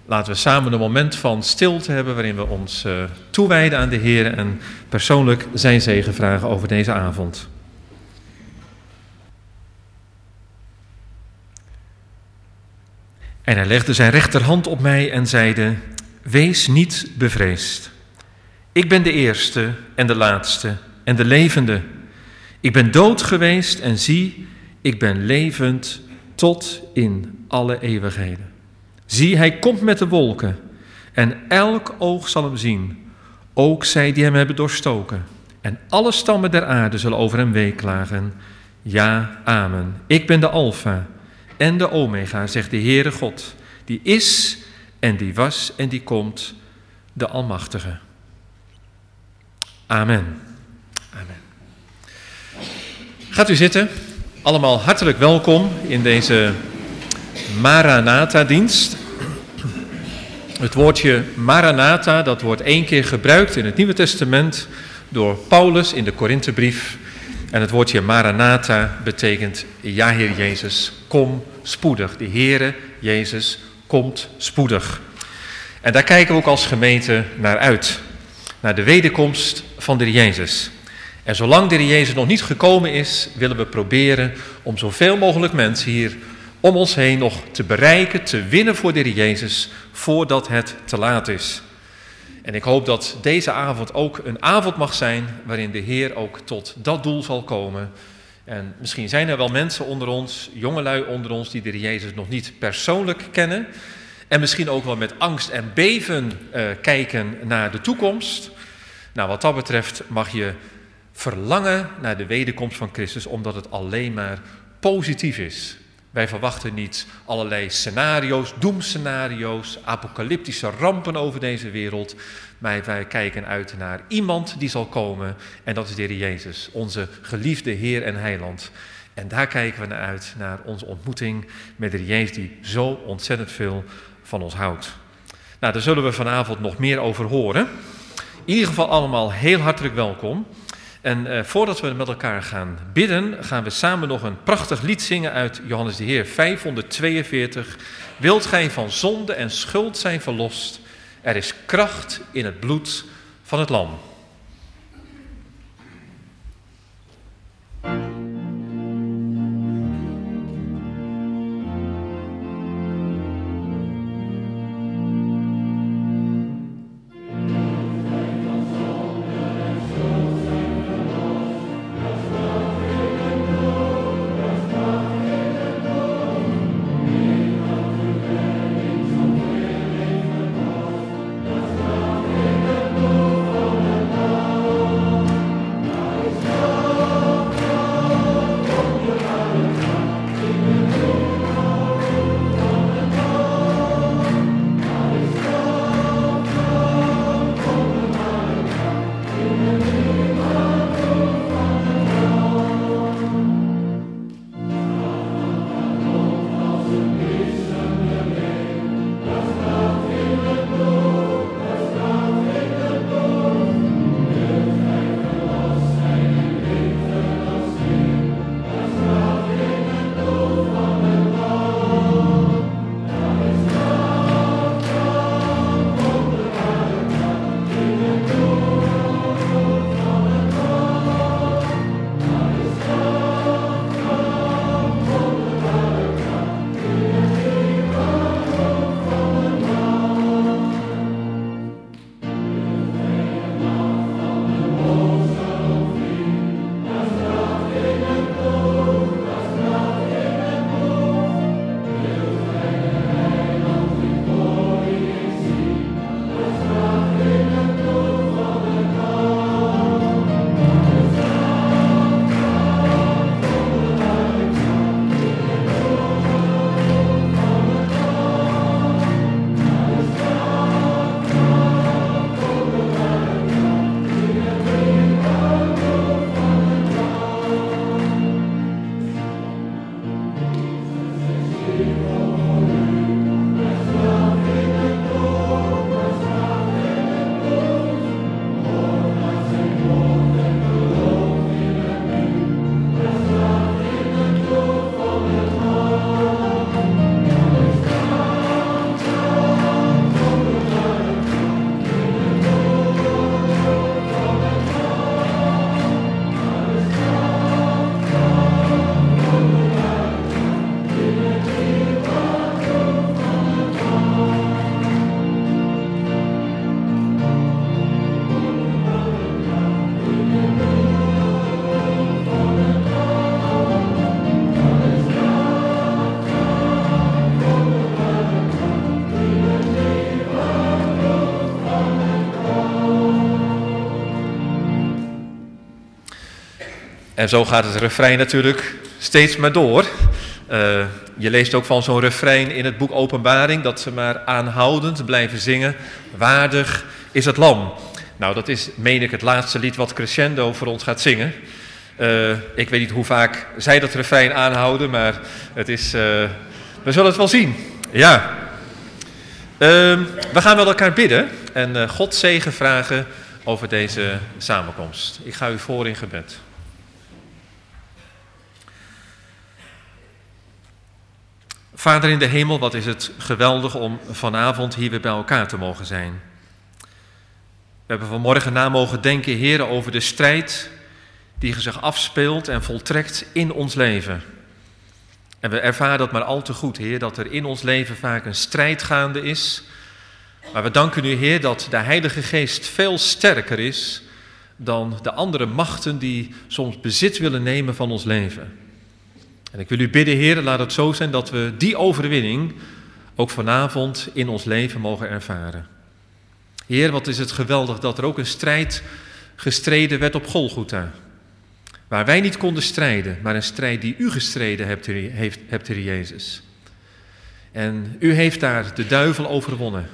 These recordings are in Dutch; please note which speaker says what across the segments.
Speaker 1: Laten we samen een moment van stilte hebben waarin we ons toewijden aan de Heer en persoonlijk zijn zegen vragen over deze avond. En hij legde zijn rechterhand op mij en zeide: Wees niet bevreesd. Ik ben de eerste en de laatste en de levende. Ik ben dood geweest en zie, ik ben levend tot in alle eeuwigheden. Zie, hij komt met de wolken en elk oog zal hem zien, ook zij die hem hebben doorstoken. En alle stammen der aarde zullen over hem weeklagen. Ja, amen. Ik ben de Alfa en de Omega, zegt de Heere God, die is en die was en die komt, de Almachtige. Amen. Amen. Gaat u zitten. Allemaal hartelijk welkom in deze Maranatha-dienst. Het woordje Maranatha, dat wordt 1 keer gebruikt in het Nieuwe Testament door Paulus in de Korinthebrief. En het woordje Maranatha betekent: Ja, Heer Jezus, kom spoedig. De Heere Jezus komt spoedig. En daar kijken we ook als gemeente naar uit. Naar de wederkomst van de Heer Jezus. En zolang de Heer Jezus nog niet gekomen is, willen we proberen om zoveel mogelijk mensen hier om ons heen nog te bereiken, te winnen voor de Heer Jezus, voordat het te laat is. En ik hoop dat deze avond ook een avond mag zijn waarin de Heer ook tot dat doel zal komen. En misschien zijn er wel mensen onder ons, jongelui onder ons, die de Heer Jezus nog niet persoonlijk kennen. En misschien ook wel met angst en beven kijken naar de toekomst. Nou, wat dat betreft mag je verlangen naar de wederkomst van Christus, omdat het alleen maar positief is. Wij verwachten niet allerlei scenario's, doemscenario's, apocalyptische rampen over deze wereld. Maar wij kijken uit naar iemand die zal komen en dat is de Heer Jezus, onze geliefde Heer en Heiland. En daar kijken we naar uit, naar onze ontmoeting met de Heer Jezus die zo ontzettend veel van ons houdt. Nou, daar zullen we vanavond nog meer over horen. In ieder geval allemaal heel hartelijk welkom. En voordat we met elkaar gaan bidden, gaan we samen nog een prachtig lied zingen uit Johannes de Heer 542. Wilt gij van zonde en schuld zijn verlost? Er is kracht in het bloed van het lam. En zo gaat het refrein natuurlijk steeds maar door. Je leest ook van zo'n refrein in het boek Openbaring, dat ze maar aanhoudend blijven zingen. Waardig is het lam. Nou, dat is, meen ik, het laatste lied wat Crescendo voor ons gaat zingen. Ik weet niet hoe vaak zij dat refrein aanhouden, maar het is, we zullen het wel zien. Ja. We gaan met elkaar bidden en God zegen vragen over deze samenkomst. Ik ga u voor in gebed. Vader in de hemel, wat is het geweldig om vanavond hier weer bij elkaar te mogen zijn. We hebben vanmorgen na mogen denken, Heer, over de strijd die zich afspeelt en voltrekt in ons leven. En we ervaren dat maar al te goed, Heer, dat er in ons leven vaak een strijd gaande is. Maar we danken u, Heer, dat de Heilige Geest veel sterker is dan de andere machten die soms bezit willen nemen van ons leven. En ik wil u bidden, Heer, laat het zo zijn dat we die overwinning ook vanavond in ons leven mogen ervaren. Heer, wat is het geweldig dat er ook een strijd gestreden werd op Golgotha. Waar wij niet konden strijden, maar een strijd die u gestreden hebt, Heer Jezus. En u heeft daar de duivel overwonnen.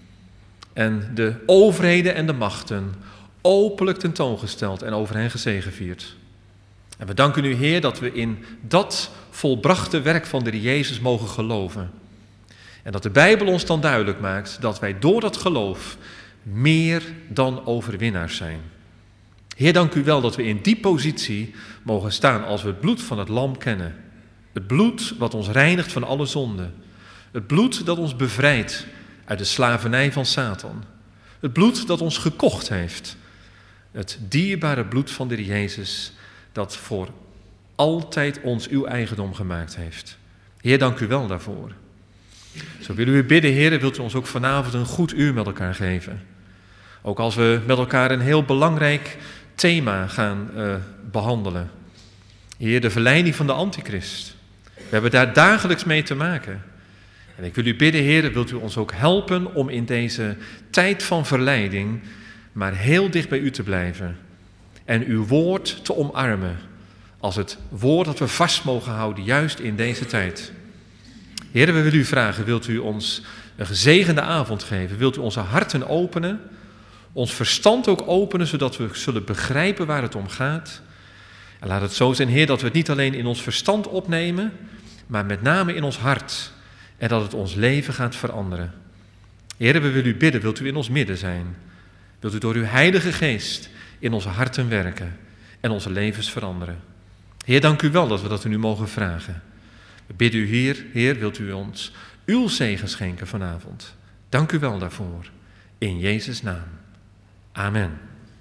Speaker 1: En de overheden en de machten openlijk tentoongesteld en over hen gezegevierd. En we danken u, Heer, dat we in dat volbrachte werk van de Heer Jezus mogen geloven. En dat de Bijbel ons dan duidelijk maakt dat wij door dat geloof meer dan overwinnaars zijn. Heer, dank u wel dat we in die positie mogen staan als we het bloed van het lam kennen. Het bloed wat ons reinigt van alle zonde. Het bloed dat ons bevrijdt uit de slavernij van Satan. Het bloed dat ons gekocht heeft. Het dierbare bloed van de Heer Jezus dat voor altijd ons uw eigendom gemaakt heeft. Heer, dank u wel daarvoor. Zo willen we u bidden, Heer, wilt u ons ook vanavond een goed uur met elkaar geven. Ook als we met elkaar een heel belangrijk thema gaan behandelen. Heer, de verleiding van de antichrist. We hebben daar dagelijks mee te maken. En ik wil u bidden, Heer, wilt u ons ook helpen om in deze tijd van verleiding maar heel dicht bij u te blijven. En uw woord te omarmen als het woord dat we vast mogen houden, juist in deze tijd. Heer, we willen u vragen, wilt u ons een gezegende avond geven? Wilt u onze harten openen? Ons verstand ook openen, zodat we zullen begrijpen waar het om gaat. En laat het zo zijn, Heer, dat we het niet alleen in ons verstand opnemen, maar met name in ons hart. En dat het ons leven gaat veranderen. Heer, we willen u bidden, wilt u in ons midden zijn? Wilt u door uw Heilige Geest in onze harten werken en onze levens veranderen? Heer, dank u wel dat we dat u mogen vragen. We bidden u hier, Heer, wilt u ons uw zegen schenken vanavond. Dank u wel daarvoor. In Jezus' naam. Amen.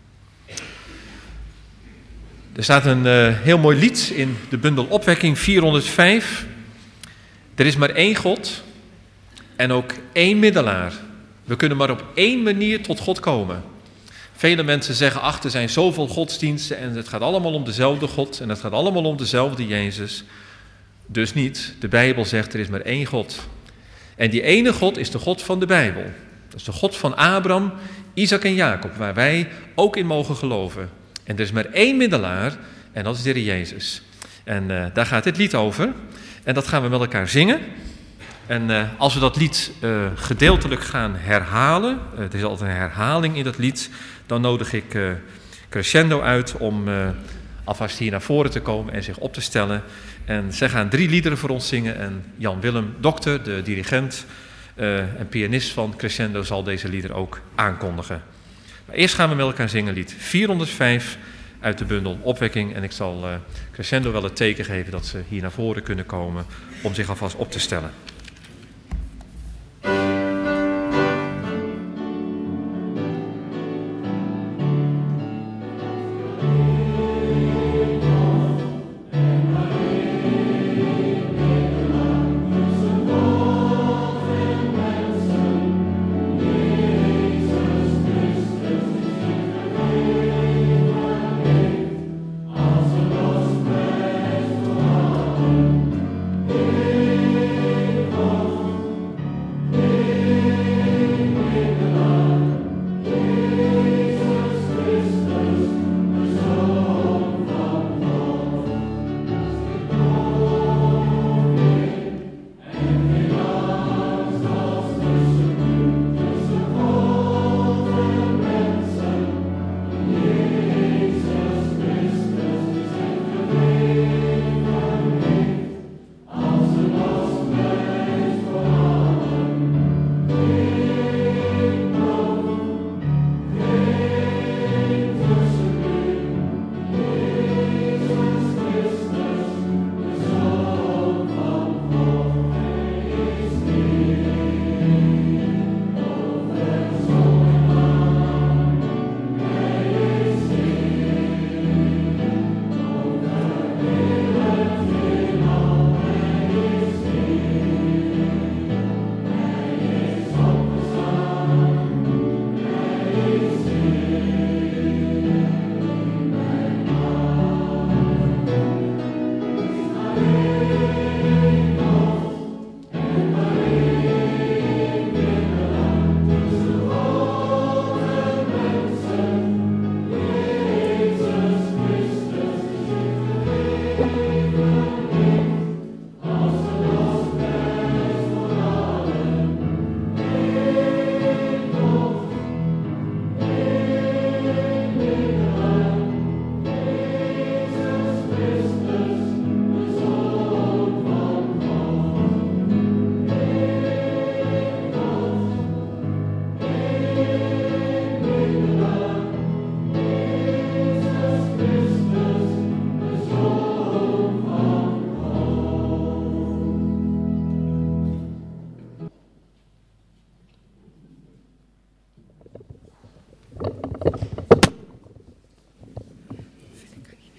Speaker 1: Er staat een heel mooi lied in de bundel Opwekking 405. Er is maar één God en ook één middelaar. We kunnen maar op één manier tot God komen. Vele mensen zeggen, ach, er zijn zoveel godsdiensten en het gaat allemaal om dezelfde God en het gaat allemaal om dezelfde Jezus. Dus niet. De Bijbel zegt, er is maar één God. En die ene God is de God van de Bijbel. Dat is de God van Abraham, Isaac en Jacob, waar wij ook in mogen geloven. En er is maar één middelaar en dat is de Heer Jezus. En daar gaat dit lied over. En dat gaan we met elkaar zingen. En als we dat lied gedeeltelijk gaan herhalen, het is altijd een herhaling in dat lied, dan nodig ik Crescendo uit om alvast hier naar voren te komen en zich op te stellen. En zij gaan 3 liederen voor ons zingen en Jan-Willem Dokter, de dirigent en pianist van Crescendo, zal deze liederen ook aankondigen. Maar eerst gaan we met elkaar zingen lied 405 uit de bundel Opwekking. En ik zal Crescendo wel het teken geven dat ze hier naar voren kunnen komen om zich alvast op te stellen.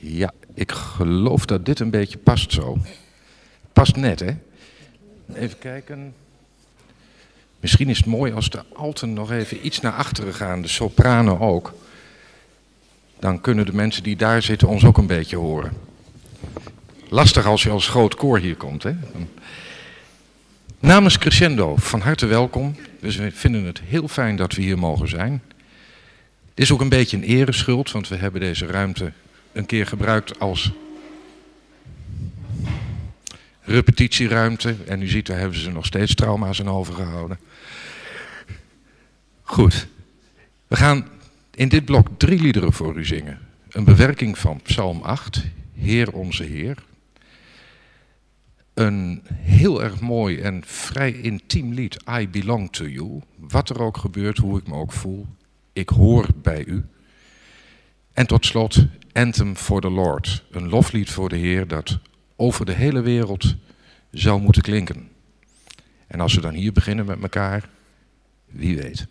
Speaker 2: Ja, ik geloof dat dit een beetje past zo. Past net, hè? Even kijken. Misschien is het mooi als de alten nog even iets naar achteren gaan, de sopranen ook. Dan kunnen de mensen die daar zitten ons ook een beetje horen. Lastig als je als groot koor hier komt, hè? Namens Crescendo, van harte welkom. Dus we vinden het heel fijn dat we hier mogen zijn. Het is ook een beetje een ereschuld, want we hebben deze ruimte een keer gebruikt als repetitieruimte. En u ziet, daar hebben ze nog steeds trauma's aan overgehouden. Goed. We gaan in dit blok 3 liederen voor u zingen. Een bewerking van Psalm 8, Heer onze Heer. Een heel erg mooi en vrij intiem lied, I Belong to You. Wat er ook gebeurt, hoe ik me ook voel, ik hoor bij u. En tot slot Anthem for the Lord, een loflied voor de Heer dat over de hele wereld zou moeten klinken. En als we dan hier beginnen met elkaar, wie weet.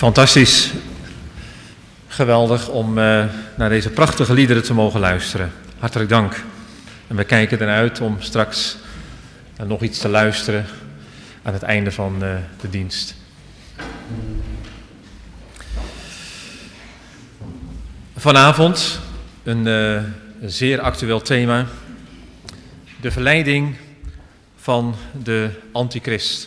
Speaker 1: Fantastisch. Geweldig om naar deze prachtige liederen te mogen luisteren. Hartelijk dank. En we kijken eruit om straks nog iets te luisteren aan het einde van de dienst. Vanavond een zeer actueel thema. De verleiding van de antichrist.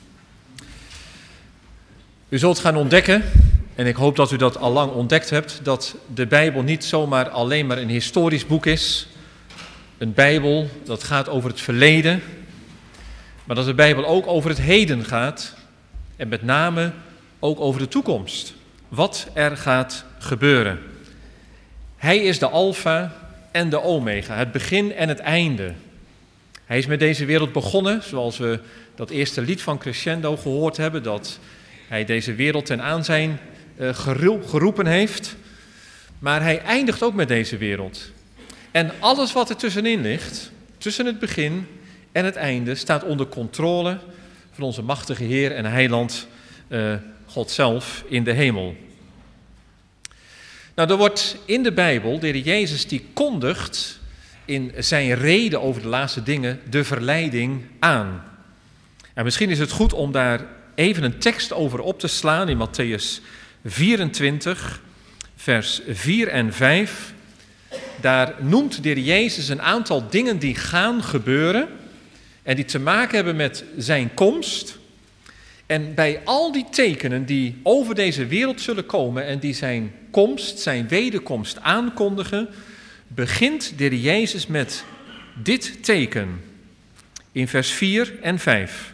Speaker 1: U zult gaan ontdekken, en ik hoop dat u dat al lang ontdekt hebt, dat de Bijbel niet zomaar alleen maar een historisch boek is. Een Bijbel dat gaat over het verleden, maar dat de Bijbel ook over het heden gaat. En met name ook over de toekomst. Wat er gaat gebeuren. Hij is de alfa en de omega, het begin en het einde. Hij is met deze wereld begonnen, zoals we dat eerste lied van Crescendo gehoord hebben, dat hij deze wereld ten aanzijn geroepen heeft. Maar hij eindigt ook met deze wereld. En alles wat er tussenin ligt, tussen het begin en het einde, staat onder controle van onze machtige Heer en Heiland, God zelf in de hemel. Nou, er wordt in de Bijbel, de Heer Jezus die kondigt in zijn reden over de laatste dingen de verleiding aan. En misschien is het goed om daar even een tekst over op te slaan in Mattheüs 24, vers 4 en 5. Daar noemt de Heer Jezus een aantal dingen die gaan gebeuren en die te maken hebben met zijn komst. En bij al die tekenen die over deze wereld zullen komen en die zijn komst, zijn wederkomst aankondigen, begint de Heer Jezus met dit teken in vers 4 en 5.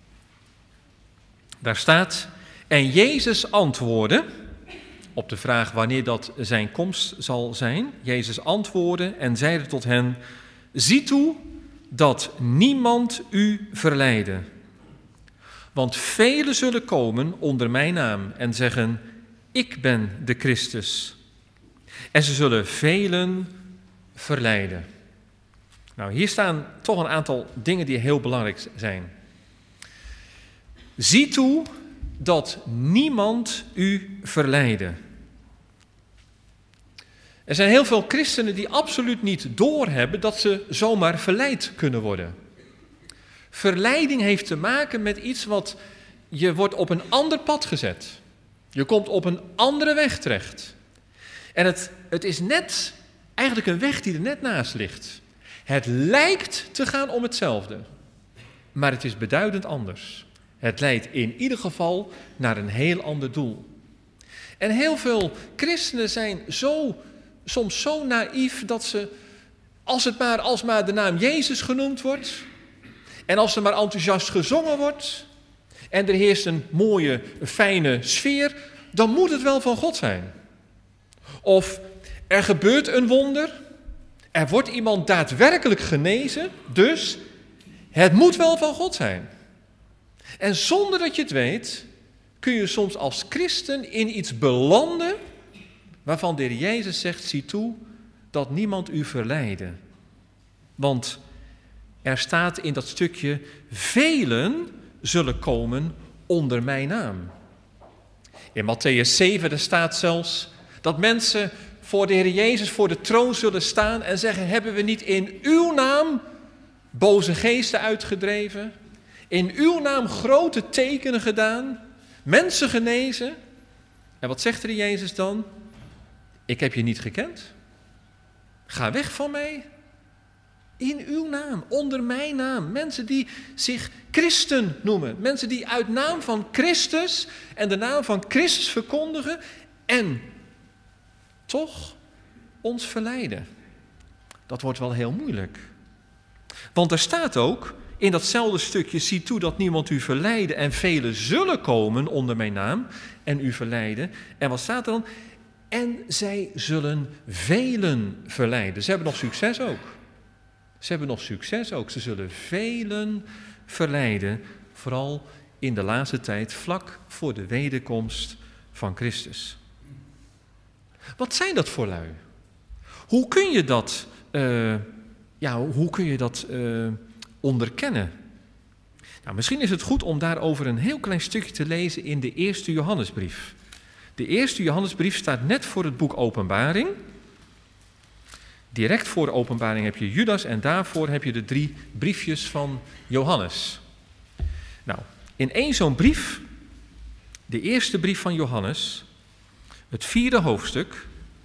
Speaker 1: Daar staat: en Jezus antwoordde op de vraag wanneer dat zijn komst zal zijn. Jezus antwoordde en zeide tot hen: zie toe dat niemand u verleide. Want velen zullen komen onder mijn naam en zeggen: ik ben de Christus. En ze zullen velen verleiden. Nou, hier staan toch een aantal dingen die heel belangrijk zijn. Zie toe dat niemand u verleide. Er zijn heel veel christenen die absoluut niet doorhebben dat ze zomaar verleid kunnen worden. Verleiding heeft te maken met iets wat je wordt op een ander pad gezet. Je komt op een andere weg terecht. En het is net eigenlijk een weg die er net naast ligt. Het lijkt te gaan om hetzelfde, maar het is beduidend anders. Het leidt in ieder geval naar een heel ander doel. En heel veel christenen zijn soms zo naïef dat ze, als maar de naam Jezus genoemd wordt, en als er maar enthousiast gezongen wordt, en er heerst een mooie, fijne sfeer, dan moet het wel van God zijn. Of er gebeurt een wonder, er wordt iemand daadwerkelijk genezen, dus het moet wel van God zijn. En zonder dat je het weet, kun je soms als christen in iets belanden waarvan de Heer Jezus zegt: zie toe dat niemand u verleide. Want er staat in dat stukje: velen zullen komen onder mijn naam. In Mattheüs 7 staat zelfs dat mensen voor de Heer Jezus voor de troon zullen staan en zeggen: hebben we niet in uw naam boze geesten uitgedreven? In uw naam grote tekenen gedaan? Mensen genezen? En wat zegt de Heer Jezus dan? Ik heb je niet gekend. Ga weg van mij. In uw naam, onder mijn naam. Mensen die zich christen noemen. Mensen die uit naam van Christus en de naam van Christus verkondigen en toch ons verleiden. Dat wordt wel heel moeilijk. Want er staat ook in datzelfde stukje: zie toe dat niemand u verleide en velen zullen komen onder mijn naam en u verleiden. En wat staat er dan? En zij zullen velen verleiden. Ze hebben nog succes ook. Ze zullen velen verleiden, vooral in de laatste tijd, vlak voor de wederkomst van Christus. Wat zijn dat voor lui? Hoe kun je dat onderkennen? Nou, misschien is het goed om daarover een heel klein stukje te lezen in de eerste Johannesbrief. De eerste Johannesbrief staat net voor het boek Openbaring. Direct voor de Openbaring heb je Judas en daarvoor heb je de 3 briefjes van Johannes. Nou, in één zo'n brief, de eerste brief van Johannes, het 4e hoofdstuk,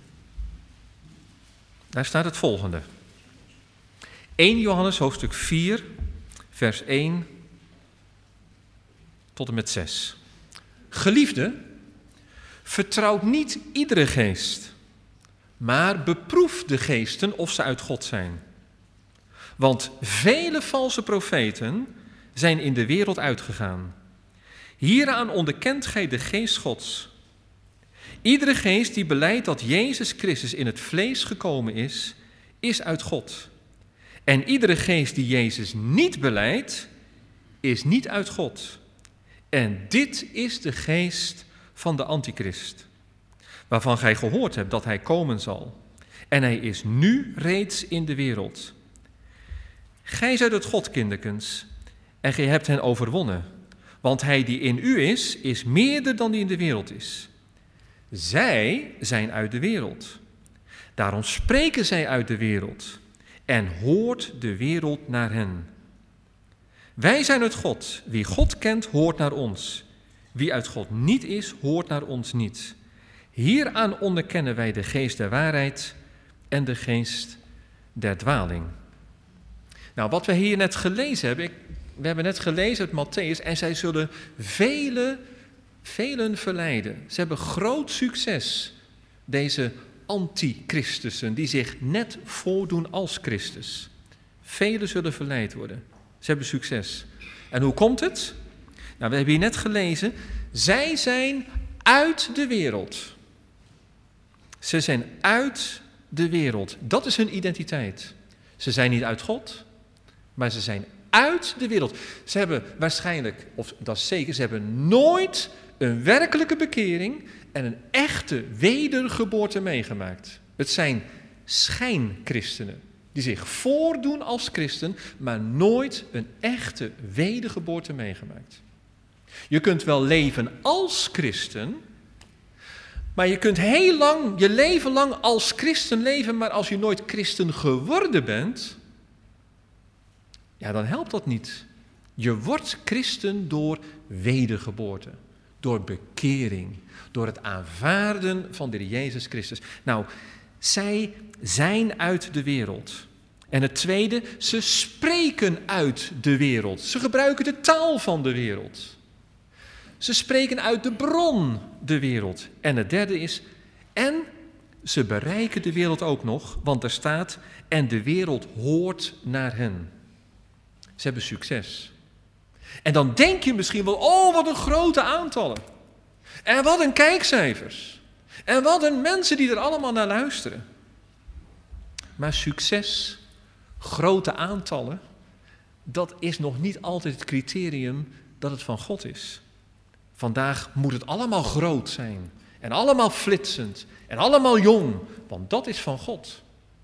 Speaker 1: daar staat het volgende. 1 Johannes hoofdstuk 4, vers 1 tot en met 6. Geliefde, vertrouw niet iedere geest, maar beproef de geesten of ze uit God zijn. Want vele valse profeten zijn in de wereld uitgegaan. Hieraan onderkent gij de geest Gods. Iedere geest die belijdt dat Jezus Christus in het vlees gekomen is uit God. En iedere geest die Jezus niet belijdt, is niet uit God. En dit is de geest van de antichrist, waarvan gij gehoord hebt dat hij komen zal. En hij is nu reeds in de wereld. Gij zijt het God, kinderkens, en gij hebt hen overwonnen. Want hij die in u is meerder dan die in de wereld is. Zij zijn uit de wereld. Daarom spreken zij uit de wereld en hoort de wereld naar hen. Wij zijn uit God. Wie God kent, hoort naar ons. Wie uit God niet is, hoort naar ons niet. Hieraan onderkennen wij de geest der waarheid en de geest der dwaling. Nou, wat we hier net gelezen hebben, we hebben net gelezen uit Mattheüs, en zij zullen velen verleiden. Ze hebben groot succes, deze antichristussen, die zich net voordoen als Christus. Velen zullen verleid worden. Ze hebben succes. En hoe komt het? Nou, we hebben hier net gelezen, zij zijn uit de wereld. Ze zijn uit de wereld. Dat is hun identiteit. Ze zijn niet uit God, maar ze zijn uit de wereld. Ze hebben waarschijnlijk, of dat is zeker, ze hebben nooit een werkelijke bekering en een echte wedergeboorte meegemaakt. Het zijn schijnchristenen die zich voordoen als christen, maar nooit een echte wedergeboorte meegemaakt. Je kunt wel leven als christen, maar je kunt heel lang, je leven lang als christen leven, maar als je nooit christen geworden bent, ja, dan helpt dat niet. Je wordt christen door wedergeboorte, door bekering, door het aanvaarden van de Jezus Christus. Nou, zij zijn uit de wereld. En het tweede, ze spreken uit de wereld. Ze gebruiken de taal van de wereld. Ze spreken uit de bron de wereld. En het derde is, en ze bereiken de wereld ook nog, want er staat, en de wereld hoort naar hen. Ze hebben succes. En dan denk je misschien wel, oh, wat een grote aantallen. En wat een kijkcijfers. En wat een mensen die er allemaal naar luisteren. Maar succes, grote aantallen, dat is nog niet altijd het criterium dat het van God is. Vandaag moet het allemaal groot zijn. En allemaal flitsend. En allemaal jong. Want dat is van God.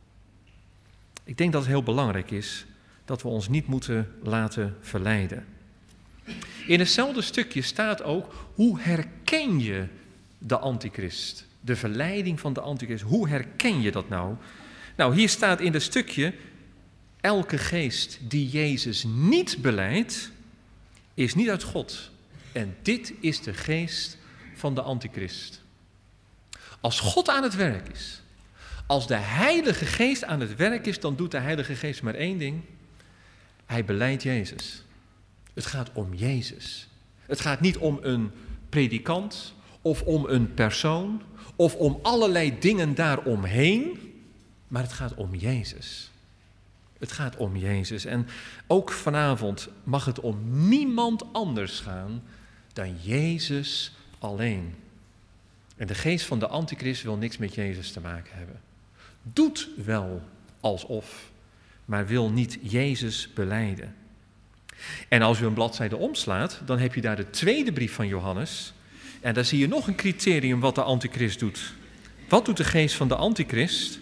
Speaker 1: Ik denk dat het heel belangrijk is dat we ons niet moeten laten verleiden. In hetzelfde stukje staat ook, hoe herken je de antichrist? De verleiding van de antichrist. Hoe herken je dat nou? Nou, hier staat in het stukje, elke geest die Jezus niet belijdt, is niet uit God. En dit is de geest van de antichrist. Als God aan het werk is, als de Heilige Geest aan het werk is, dan doet de Heilige Geest maar één ding. Hij belijdt Jezus. Het gaat om Jezus. Het gaat niet om een predikant of om een persoon of om allerlei dingen daaromheen, maar het gaat om Jezus. Het gaat om Jezus. En ook vanavond mag het om niemand anders gaan dan Jezus alleen. En de geest van de antichrist wil niks met Jezus te maken hebben. Doet wel alsof, maar wil niet Jezus belijden. En als u een bladzijde omslaat, dan heb je daar de tweede brief van Johannes. En daar zie je nog een criterium wat de antichrist doet. Wat doet de geest van de antichrist?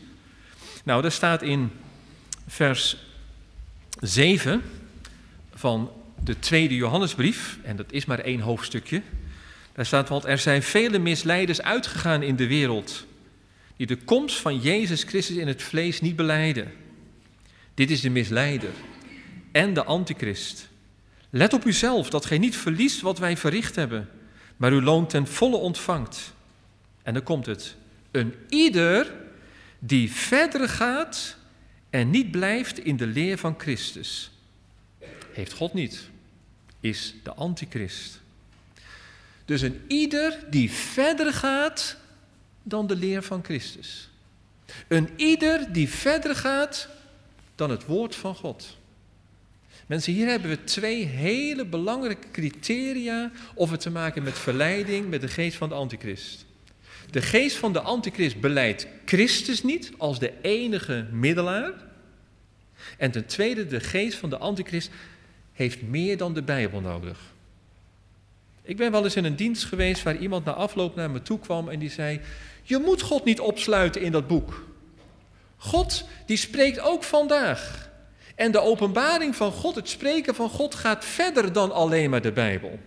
Speaker 1: Nou, daar staat in vers 7 van de tweede Johannesbrief, en dat is maar 1 hoofdstukje. Daar staat, want er zijn vele misleiders uitgegaan in de wereld, die de komst van Jezus Christus in het vlees niet belijden. Dit is de misleider en de antichrist. Let op uzelf, dat gij niet verliest wat wij verricht hebben, maar uw loon ten volle ontvangt. En dan komt het. Een ieder die verder gaat en niet blijft in de leer van Christus, heeft God niet, is de antichrist. Dus een ieder die verder gaat dan de leer van Christus. Een ieder die verder gaat dan het woord van God. Mensen, hier hebben we 2 hele belangrijke criteria of we te maken met verleiding met de geest van de antichrist. De geest van de antichrist beleidt Christus niet als de enige middelaar. En ten tweede, de geest van de antichrist heeft meer dan de Bijbel nodig. Ik ben wel eens in een dienst geweest waar iemand na afloop naar me toe kwam en die zei, je moet God niet opsluiten in dat boek. God, die spreekt ook vandaag. En de openbaring van God, het spreken van God, gaat verder dan alleen maar de Bijbel.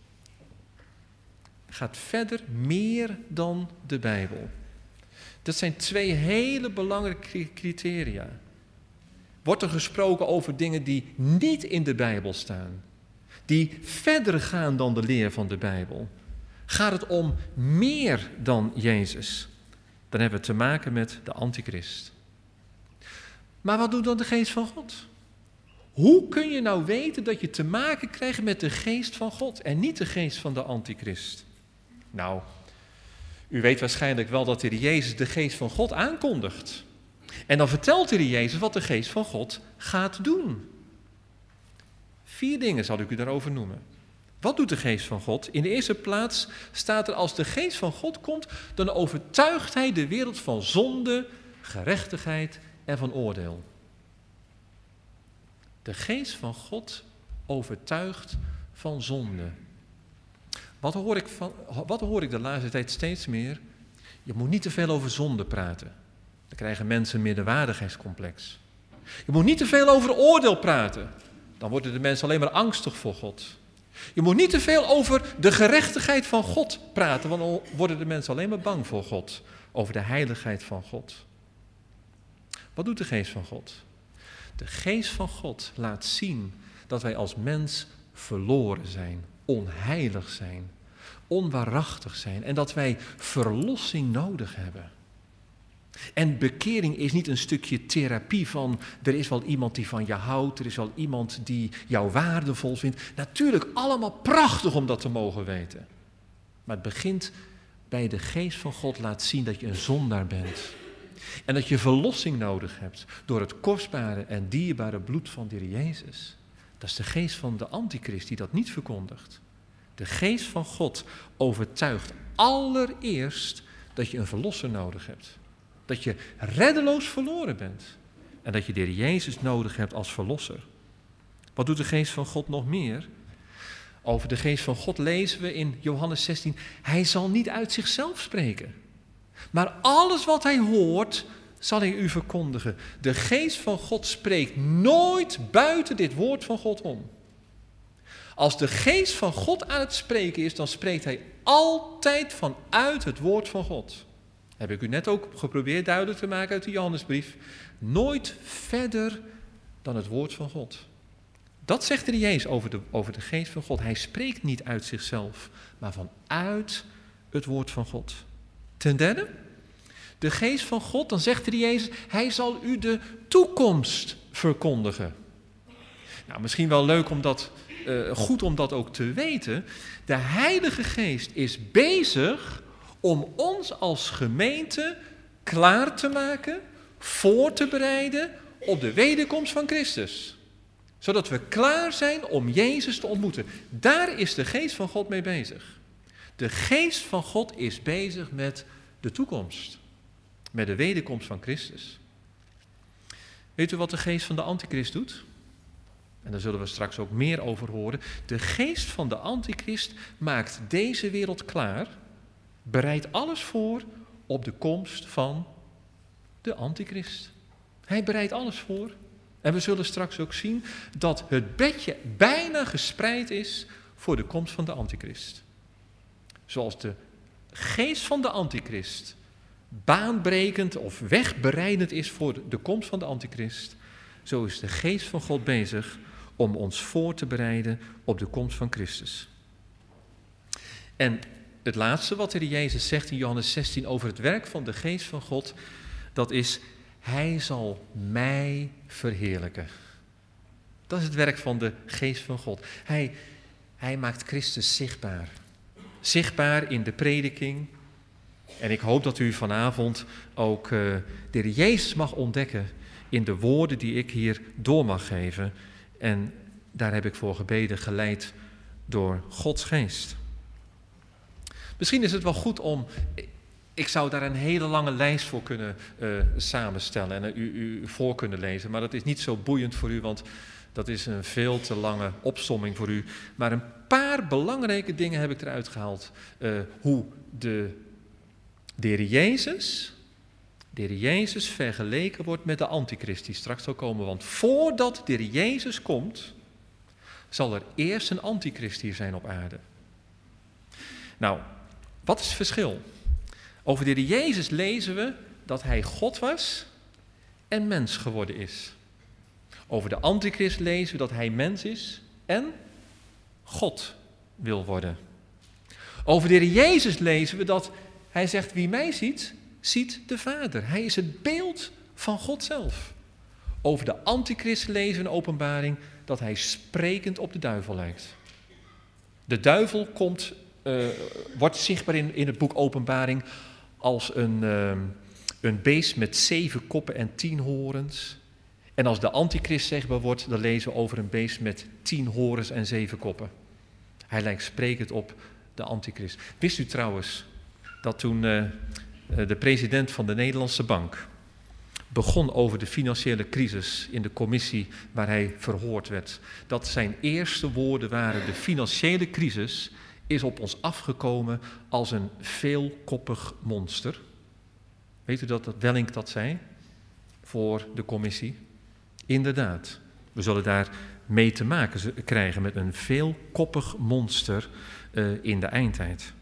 Speaker 1: Gaat verder meer dan de Bijbel. Dat zijn 2 hele belangrijke criteria. Wordt er gesproken over dingen die niet in de Bijbel staan, die verder gaan dan de leer van de Bijbel? Gaat het om meer dan Jezus? Dan hebben we te maken met de antichrist. Maar wat doet dan de geest van God? Hoe kun je nou weten dat je te maken krijgt met de geest van God en niet de geest van de antichrist? Nou, u weet waarschijnlijk wel dat de Heer Jezus de geest van God aankondigt. En dan vertelt de Heer Jezus wat de geest van God gaat doen. 4 dingen zal ik u daarover noemen. Wat doet de geest van God? In de eerste plaats staat er, als de geest van God komt, dan overtuigt hij de wereld van zonde, gerechtigheid en van oordeel. De geest van God overtuigt van zonde. Wat hoor ik de laatste tijd steeds meer? Je moet niet te veel over zonde praten. Dan krijgen mensen een minderwaardigheidscomplex. Je moet niet te veel over oordeel praten. Dan worden de mensen alleen maar angstig voor God. Je moet niet te veel over de gerechtigheid van God praten, want dan worden de mensen alleen maar bang voor God. Over de heiligheid van God. Wat doet de geest van God? De geest van God laat zien dat wij als mens verloren zijn, onheilig zijn, onwaarachtig zijn en dat wij verlossing nodig hebben. En bekering is niet een stukje therapie van, er is wel iemand die van je houdt, er is wel iemand die jou waardevol vindt. Natuurlijk allemaal prachtig om dat te mogen weten. Maar het begint bij de geest van God laat zien dat je een zondaar bent. En dat je verlossing nodig hebt door het kostbare en dierbare bloed van de Heer Jezus. Dat is de geest van de antichrist die dat niet verkondigt. De geest van God overtuigt allereerst dat je een verlosser nodig hebt. Dat je reddeloos verloren bent. En dat je de Heer Jezus nodig hebt als verlosser. Wat doet de geest van God nog meer? Over de geest van God lezen we in Johannes 16. Hij zal niet uit zichzelf spreken. Maar alles wat hij hoort, zal hij u verkondigen. De geest van God spreekt nooit buiten dit woord van God om. Als de geest van God aan het spreken is, dan spreekt hij altijd vanuit het woord van God. Heb ik u net ook geprobeerd duidelijk te maken uit de Johannesbrief. Nooit verder dan het woord van God. Dat zegt de Heer Jezus over de geest van God. Hij spreekt niet uit zichzelf, maar vanuit het woord van God. Ten derde, de geest van God, dan zegt de Heer Jezus, hij zal u de toekomst verkondigen. Nou, misschien wel leuk goed om dat ook te weten. De Heilige Geest is bezig om ons als gemeente klaar te maken, voor te bereiden op de wederkomst van Christus. Zodat we klaar zijn om Jezus te ontmoeten. Daar is de geest van God mee bezig. De geest van God is bezig met de toekomst. Met de wederkomst van Christus. Weet u wat de geest van de antichrist doet? En daar zullen we straks ook meer over horen. De geest van de antichrist maakt deze wereld klaar. Bereidt alles voor op de komst van de antichrist. Hij bereidt alles voor. En we zullen straks ook zien dat het bedje bijna gespreid is voor de komst van de antichrist. Zoals de geest van de antichrist baanbrekend of wegbereidend is voor de komst van de antichrist, zo is de geest van God bezig om ons voor te bereiden op de komst van Christus. En het laatste wat de Heer Jezus zegt in Johannes 16 over het werk van de geest van God, dat is: Hij zal mij verheerlijken. Dat is het werk van de geest van God. Hij maakt Christus zichtbaar. Zichtbaar in de prediking. En ik hoop dat u vanavond ook de Heer Jezus mag ontdekken in de woorden die ik hier door mag geven. En daar heb ik voor gebeden, geleid door Gods geest. Misschien is het wel goed om... Ik zou daar een hele lange lijst voor kunnen samenstellen en u voor kunnen lezen. Maar dat is niet zo boeiend voor u, want dat is een veel te lange opsomming voor u. Maar een paar belangrijke dingen heb ik eruit gehaald. Hoe de Heer Jezus vergeleken wordt met de antichrist die straks zal komen. Want voordat de Heer Jezus komt, zal er eerst een antichrist hier zijn op aarde. Nou, wat is het verschil? Over de Heer Jezus lezen we dat hij God was en mens geworden is. Over de antichrist lezen we dat hij mens is en God wil worden. Over de Heer Jezus lezen we dat hij zegt: wie mij ziet, ziet de Vader. Hij is het beeld van God zelf. Over de antichrist lezen we in Openbaring dat hij sprekend op de duivel lijkt. De duivel wordt zichtbaar in het boek Openbaring als een beest met 7 koppen en 10 horens. En als de antichrist zichtbaar wordt, dan lezen we over een beest met 10 horens en 7 koppen. Hij lijkt sprekend op de antichrist. Wist u trouwens dat toen de president van de Nederlandse Bank begon over de financiële crisis in de commissie waar hij verhoord werd, dat zijn eerste woorden waren: de financiële crisis is op ons afgekomen als een veelkoppig monster. Weet u dat Wellink dat zei voor de commissie? Inderdaad, we zullen daar mee te maken krijgen met een veelkoppig monster in de eindtijd.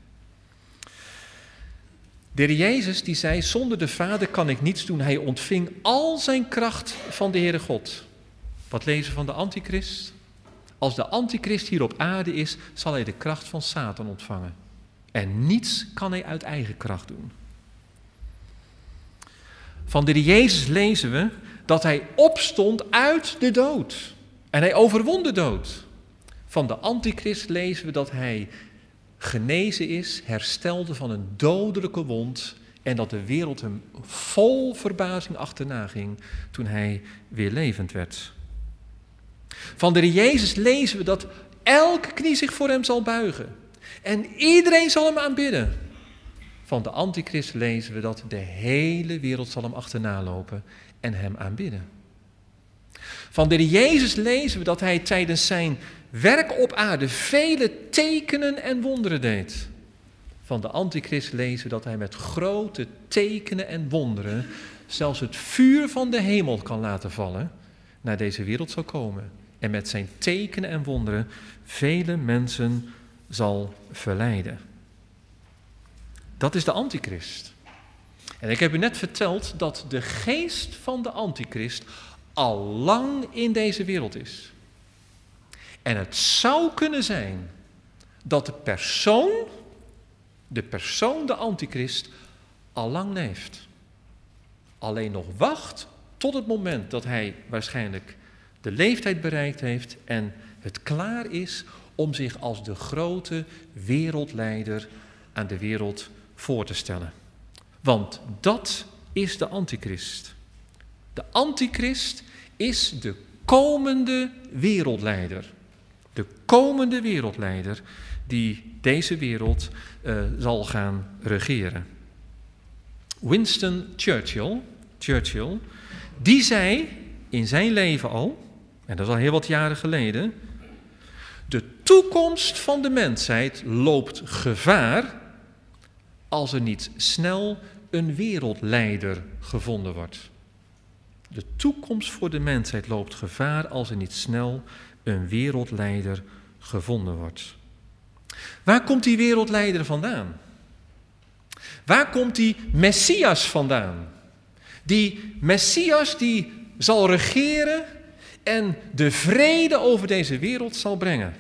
Speaker 1: De Heer Jezus die zei: zonder de Vader kan ik niets doen. Hij ontving al zijn kracht van de Heere God. Wat lezen we van de antichrist? Als de antichrist hier op aarde is, zal hij de kracht van Satan ontvangen. En niets kan hij uit eigen kracht doen. Van de Heer Jezus lezen we dat hij opstond uit de dood. En hij overwon de dood. Van de antichrist lezen we dat hij genezen is, herstelde van een dodelijke wond, en dat de wereld hem vol verbazing achterna ging toen hij weer levend werd. Van de Heer Jezus lezen we dat elke knie zich voor hem zal buigen en iedereen zal hem aanbidden. Van de antichrist lezen we dat de hele wereld zal hem achterna lopen en hem aanbidden. Van de Heer Jezus lezen we dat hij tijdens zijn werk op aarde vele tekenen en wonderen deed. Van de antichrist lezen we dat hij met grote tekenen en wonderen zelfs het vuur van de hemel kan laten vallen naar deze wereld zal komen. En met zijn tekenen en wonderen vele mensen zal verleiden. Dat is de antichrist. En ik heb u net verteld dat de geest van de antichrist al lang in deze wereld is. En het zou kunnen zijn dat de persoon, de antichrist, al lang leeft. Alleen nog wacht tot het moment dat hij waarschijnlijk de leeftijd bereikt heeft en het klaar is om zich als de grote wereldleider aan de wereld voor te stellen. Want dat is de antichrist. De antichrist is de komende wereldleider. De komende wereldleider die deze wereld zal gaan regeren. Winston Churchill, die zei in zijn leven al, en dat is al heel wat jaren geleden: de toekomst van de mensheid loopt gevaar als er niet snel een wereldleider gevonden wordt. De toekomst voor de mensheid loopt gevaar als er niet snel een wereldleider gevonden wordt. Waar komt die wereldleider vandaan? Waar komt die Messias vandaan? Die Messias die zal regeren en de vrede over deze wereld zal brengen.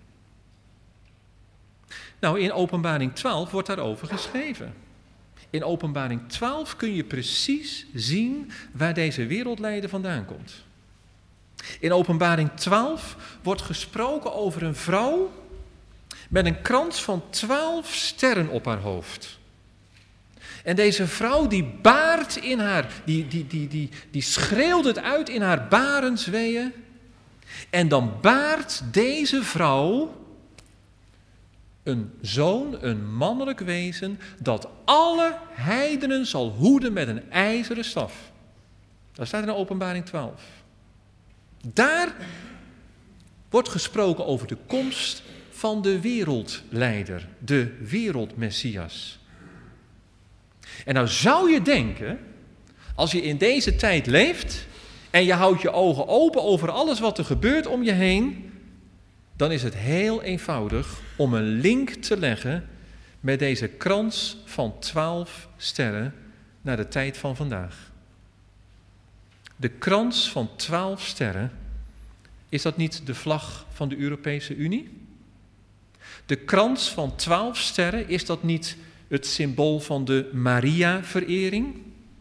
Speaker 1: Nou, in Openbaring 12 wordt daarover geschreven. In Openbaring 12 kun je precies zien waar deze wereldleider vandaan komt. In Openbaring 12 wordt gesproken over een vrouw met een krans van 12 sterren op haar hoofd. En deze vrouw die baart in haar, die schreeuwt het uit in haar barensweeën. En dan baart deze vrouw een zoon, een mannelijk wezen, dat alle heidenen zal hoeden met een ijzeren staf. Dat staat in Openbaring 12. Daar wordt gesproken over de komst van de wereldleider, de wereldmessias. En nou zou je denken, als je in deze tijd leeft en je houdt je ogen open over alles wat er gebeurt om je heen, dan is het heel eenvoudig om een link te leggen met deze krans van 12 sterren naar de tijd van vandaag. De krans van 12 sterren, is dat niet de vlag van de Europese Unie? De krans van 12 sterren, is dat niet het symbool van de Maria-verering?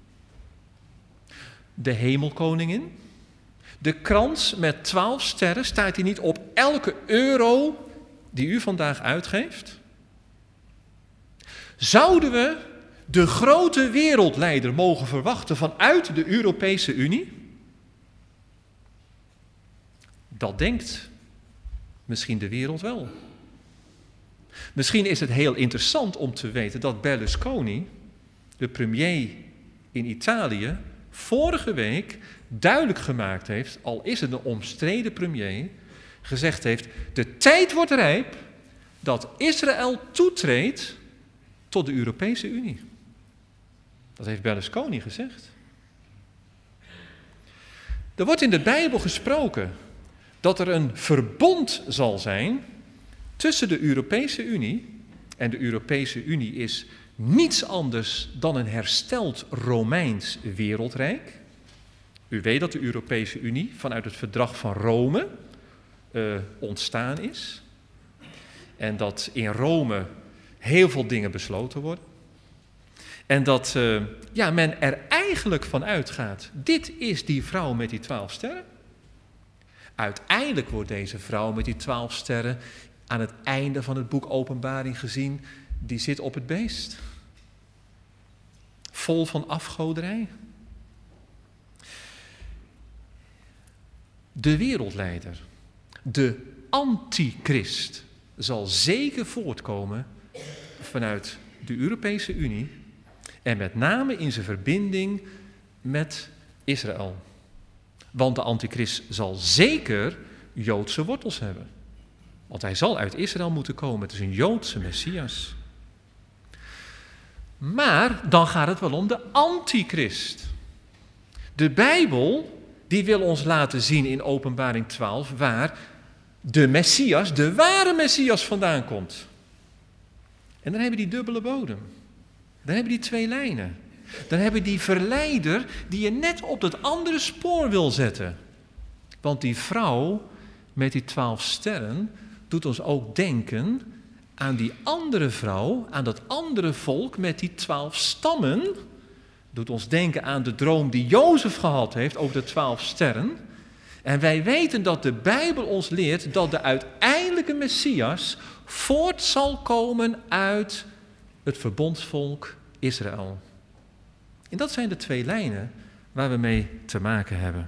Speaker 1: De hemelkoningin? De krans met 12 sterren, staat die niet op elke euro die u vandaag uitgeeft? Zouden we de grote wereldleider mogen verwachten vanuit de Europese Unie? Dat denkt misschien de wereld wel. Misschien is het heel interessant om te weten dat Berlusconi, de premier in Italië, vorige week duidelijk gemaakt heeft, al is het een omstreden premier, gezegd heeft: de tijd wordt rijp dat Israël toetreedt tot de Europese Unie. Dat heeft Berlusconi gezegd. Er wordt in de Bijbel gesproken dat er een verbond zal zijn tussen de Europese Unie, en de Europese Unie is niets anders dan een hersteld Romeins wereldrijk. U weet dat de Europese Unie vanuit het verdrag van Rome ontstaan is. En dat in Rome heel veel dingen besloten worden. En dat men er eigenlijk van uitgaat, dit is die vrouw met die 12 sterren. Uiteindelijk wordt deze vrouw met die 12 sterren aan het einde van het boek Openbaring gezien, die zit op het beest. Vol van afgoderij. De wereldleider, de antichrist, zal zeker voortkomen vanuit de Europese Unie en met name in zijn verbinding met Israël. Want de antichrist zal zeker Joodse wortels hebben. Want hij zal uit Israël moeten komen. Het is een Joodse Messias. Maar dan gaat het wel om de antichrist. De Bijbel die wil ons laten zien in Openbaring 12 waar de Messias, de ware Messias vandaan komt. En dan hebben we die dubbele bodem. Dan hebben we die twee lijnen. Dan hebben we die verleider die je net op dat andere spoor wil zetten. Want die vrouw met die 12 sterren doet ons ook denken aan die andere vrouw, aan dat andere volk met die 12 stammen. Doet ons denken aan de droom die Jozef gehad heeft over de 12 sterren. En wij weten dat de Bijbel ons leert dat de uiteindelijke Messias voort zal komen uit het verbondsvolk Israël. En dat zijn de twee lijnen waar we mee te maken hebben.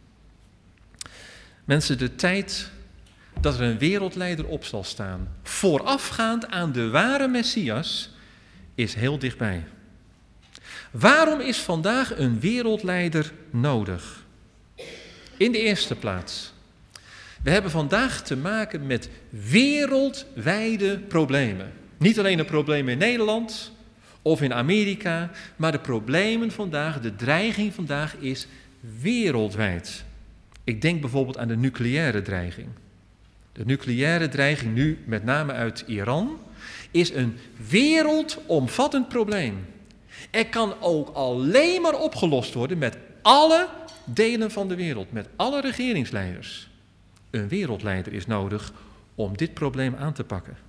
Speaker 1: Mensen, de tijd dat er een wereldleider op zal staan, voorafgaand aan de ware Messias, is heel dichtbij. Waarom is vandaag een wereldleider nodig? In de eerste plaats, we hebben vandaag te maken met wereldwijde problemen. Niet alleen de problemen in Nederland of in Amerika, maar de problemen vandaag, de dreiging vandaag is wereldwijd. Ik denk bijvoorbeeld aan de nucleaire dreiging. De nucleaire dreiging nu, met name uit Iran, is een wereldomvattend probleem. Er kan ook alleen maar opgelost worden met alle delen van de wereld, met alle regeringsleiders. Een wereldleider is nodig om dit probleem aan te pakken.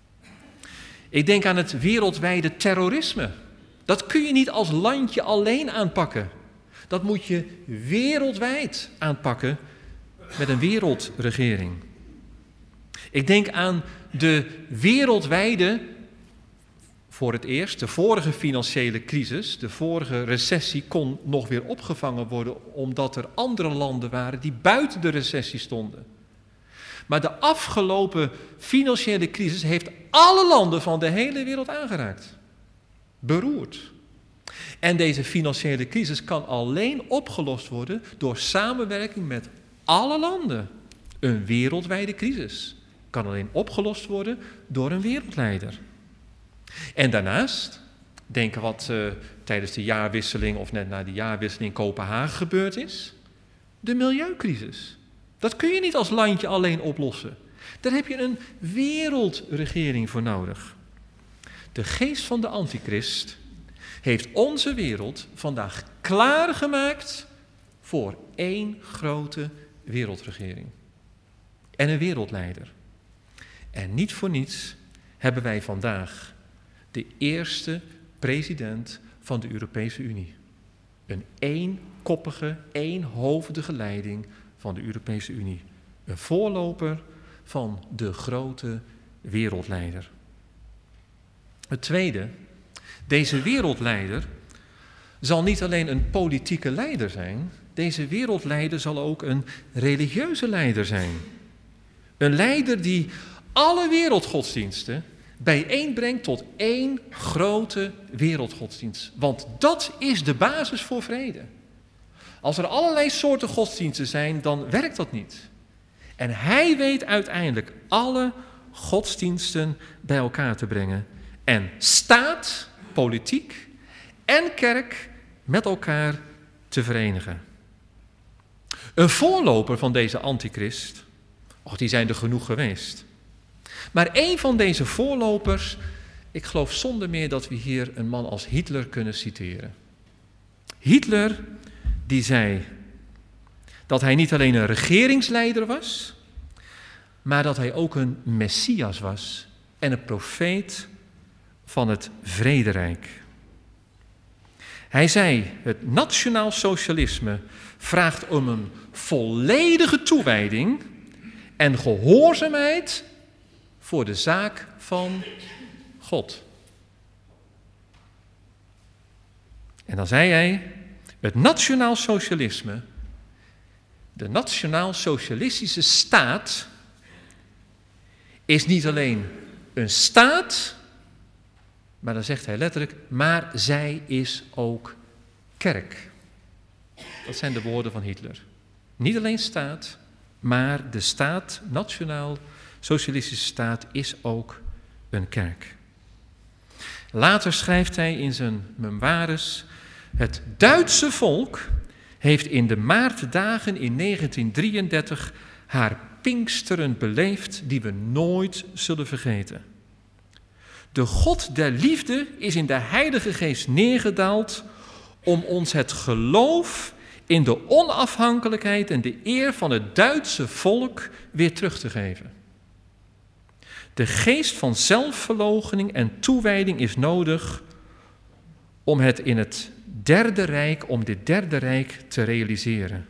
Speaker 1: Ik denk aan het wereldwijde terrorisme. Dat kun je niet als landje alleen aanpakken. Dat moet je wereldwijd aanpakken met een wereldregering. Ik denk aan de wereldwijde, voor het eerst, de vorige financiële crisis, de vorige recessie kon nog weer opgevangen worden omdat er andere landen waren die buiten de recessie stonden. Maar de afgelopen financiële crisis heeft alle landen van de hele wereld aangeraakt. Beroerd. En deze financiële crisis kan alleen opgelost worden door samenwerking met alle landen. Een wereldwijde crisis kan alleen opgelost worden door een wereldleider. En daarnaast, denken wat tijdens de jaarwisseling of net na de jaarwisseling in Kopenhagen gebeurd is. De milieucrisis. Dat kun je niet als landje alleen oplossen. Daar heb je een wereldregering voor nodig. De geest van de antichrist heeft onze wereld vandaag klaargemaakt voor één grote wereldregering. En een wereldleider. En niet voor niets hebben wij vandaag de eerste president van de Europese Unie. Een eenkoppige, eenhoofdige leiding van de Europese Unie. Een voorloper van de grote wereldleider. Het tweede, deze wereldleider zal niet alleen een politieke leider zijn, deze wereldleider zal ook een religieuze leider zijn. Een leider die alle wereldgodsdiensten bijeenbrengt tot één grote wereldgodsdienst. Want dat is de basis voor vrede. Als er allerlei soorten godsdiensten zijn, dan werkt dat niet. En hij weet uiteindelijk alle godsdiensten bij elkaar te brengen. En staat, politiek en kerk met elkaar te verenigen. Een voorloper van deze antichrist, die zijn er genoeg geweest. Maar één van deze voorlopers, ik geloof zonder meer dat we hier een man als Hitler kunnen citeren. Hitler, die zei dat hij niet alleen een regeringsleider was, maar dat hij ook een Messias was en een profeet van het vrederijk. Hij zei, het nationaal socialisme vraagt om een volledige toewijding en gehoorzaamheid voor de zaak van God. En dan zei hij, het nationaal socialisme, de nationaal-socialistische staat, is niet alleen een staat, maar dan zegt hij letterlijk, maar zij is ook kerk. Dat zijn de woorden van Hitler. Niet alleen staat, maar de staat, nationaal-socialistische staat, is ook een kerk. Later schrijft hij in zijn memoires, het Duitse volk heeft in de maartdagen in 1933 haar Pinksteren beleefd die we nooit zullen vergeten. De God der liefde is in de Heilige Geest neergedaald om ons het geloof in de onafhankelijkheid en de eer van het Duitse volk weer terug te geven. De geest van zelfverloochening en toewijding is nodig om dit Derde Rijk te realiseren.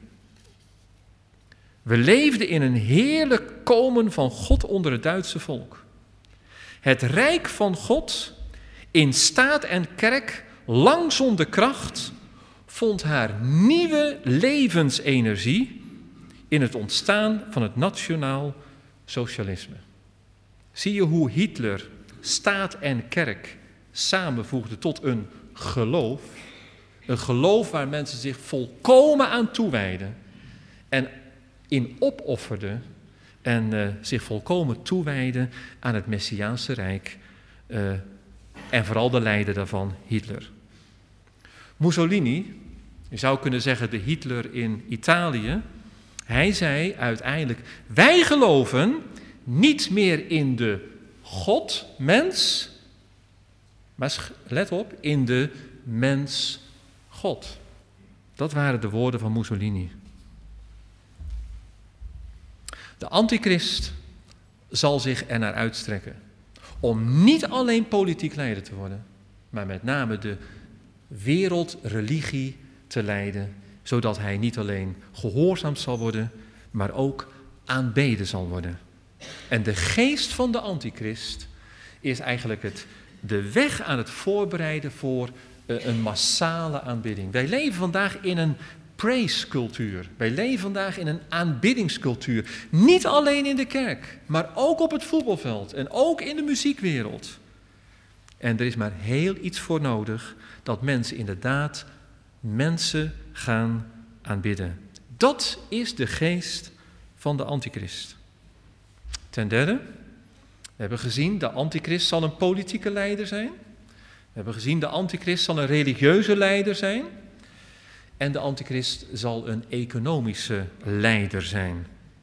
Speaker 1: We leefden in een heerlijk komen van God onder het Duitse volk. Het rijk van God in staat en kerk, lang zonder kracht, vond haar nieuwe levensenergie in het ontstaan van het nationaal socialisme. Zie je hoe Hitler staat en kerk samenvoegde tot een geloof? Een geloof waar mensen zich volkomen aan toewijden en in opofferden en zich volkomen toewijden aan het Messiaanse Rijk en vooral de leider daarvan, Hitler. Mussolini, Je zou kunnen zeggen de Hitler in Italië. Hij zei uiteindelijk, wij geloven niet meer in de God-mens, maar let op, in de mens-God. Dat waren de woorden van Mussolini. De antichrist zal zich ernaar uitstrekken om niet alleen politiek leider te worden, maar met name de wereldreligie te leiden, zodat hij niet alleen gehoorzaamd zal worden, maar ook aanbeden zal worden. En de geest van de antichrist is eigenlijk de weg aan het voorbereiden voor een massale aanbidding. Wij leven vandaag in een praise-cultuur. Wij leven vandaag in een aanbiddingscultuur. Niet alleen in de kerk, maar ook op het voetbalveld en ook in de muziekwereld. En er is maar heel iets voor nodig dat mensen inderdaad mensen gaan aanbidden. Dat is de geest van de antichrist. Ten derde, we hebben gezien, de antichrist zal een politieke leider zijn. We hebben gezien, de antichrist zal een religieuze leider zijn. En de antichrist zal een economische leider zijn.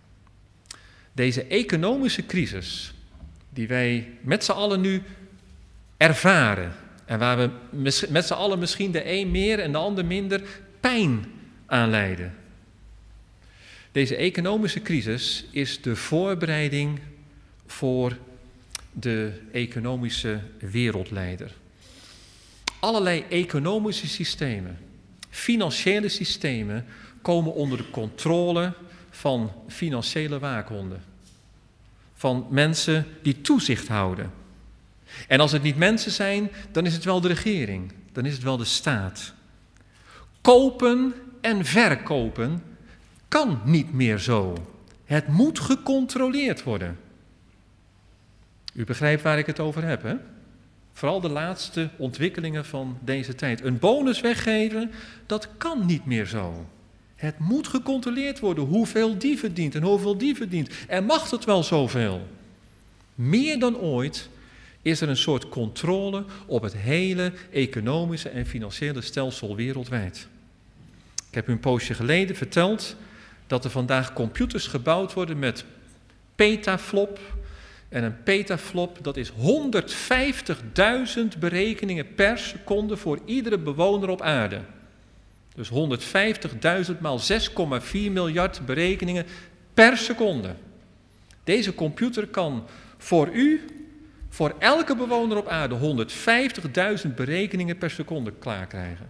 Speaker 1: Deze economische crisis, die wij met z'n allen nu ervaren, en waar we met z'n allen misschien de een meer en de ander minder pijn aan lijden. Deze economische crisis is de voorbereiding voor de economische wereldleider. Allerlei economische systemen, financiële systemen, komen onder de controle van financiële waakhonden. Van mensen die toezicht houden. En als het niet mensen zijn, dan is het wel de regering, dan is het wel de staat. Kopen en verkopen kan niet meer zo. Het moet gecontroleerd worden. U begrijpt waar ik het over heb, hè? Vooral de laatste ontwikkelingen van deze tijd. Een bonus weggeven, dat kan niet meer zo. Het moet gecontroleerd worden hoeveel die verdient en hoeveel die verdient. En mag het wel zoveel? Meer dan ooit is er een soort controle op het hele economische en financiële stelsel wereldwijd. Ik heb u een poosje geleden verteld dat er vandaag computers gebouwd worden met petaflop. En een petaflop, dat is 150.000 berekeningen per seconde voor iedere bewoner op aarde. Dus 150.000 maal 6,4 miljard berekeningen per seconde. Deze computer kan voor u, voor elke bewoner op aarde, 150.000 berekeningen per seconde klaarkrijgen.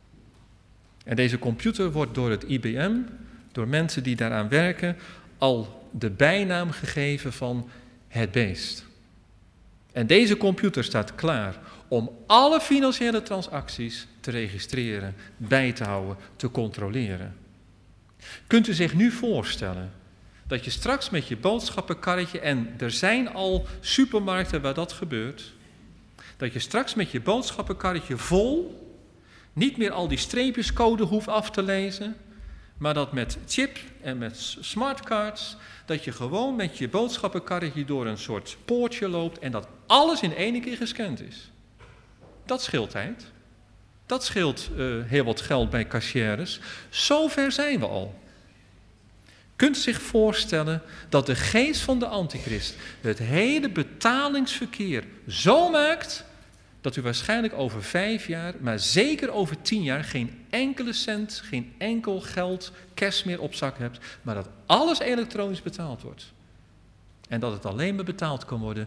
Speaker 1: En deze computer wordt door het IBM, door mensen die daaraan werken, al de bijnaam gegeven van het beest. En deze computer staat klaar om alle financiële transacties te registreren, bij te houden, te controleren. Kunt u zich nu voorstellen dat je straks met je boodschappenkarretje, en er zijn al supermarkten waar dat gebeurt, dat je straks met je boodschappenkarretje vol niet meer al die streepjescode hoeft af te lezen, maar dat met chip en met smartcards, dat je gewoon met je boodschappenkarretje door een soort poortje loopt en dat alles in één keer gescand is. Dat scheelt tijd. Dat scheelt heel wat geld bij cashiers. Zover zijn we al. Kunt u zich voorstellen dat de geest van de antichrist het hele betalingsverkeer zo maakt dat u waarschijnlijk over 5 jaar, maar zeker over 10 jaar, geen enkele cent, geen enkel geld, cash meer op zak hebt, maar dat alles elektronisch betaald wordt. En dat het alleen maar betaald kan worden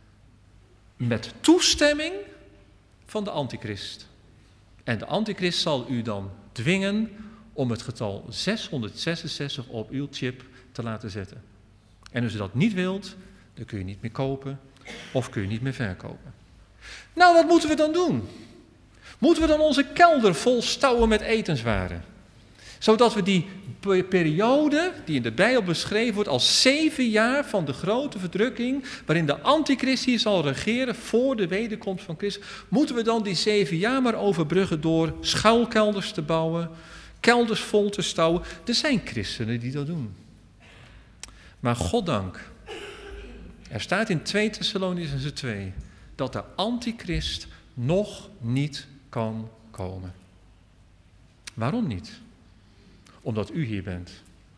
Speaker 1: met toestemming van de antichrist. En de antichrist zal u dan dwingen om het getal 666 op uw chip te laten zetten. En als u dat niet wilt, dan kun je niet meer kopen of kun je niet meer verkopen. Nou, wat moeten we dan doen? Moeten we dan onze kelder vol stouwen met etenswaren? Zodat we die periode, die in de Bijbel beschreven wordt als 7 jaar van de grote verdrukking, waarin de antichrist hier zal regeren voor de wederkomst van Christus, moeten we dan die 7 jaar maar overbruggen door schuilkelders te bouwen, kelders vol te stouwen? Er zijn christenen die dat doen. Maar goddank, er staat in 2 Thessalonicenzen 2... dat de antichrist nog niet kan komen. Waarom niet? Omdat u hier bent.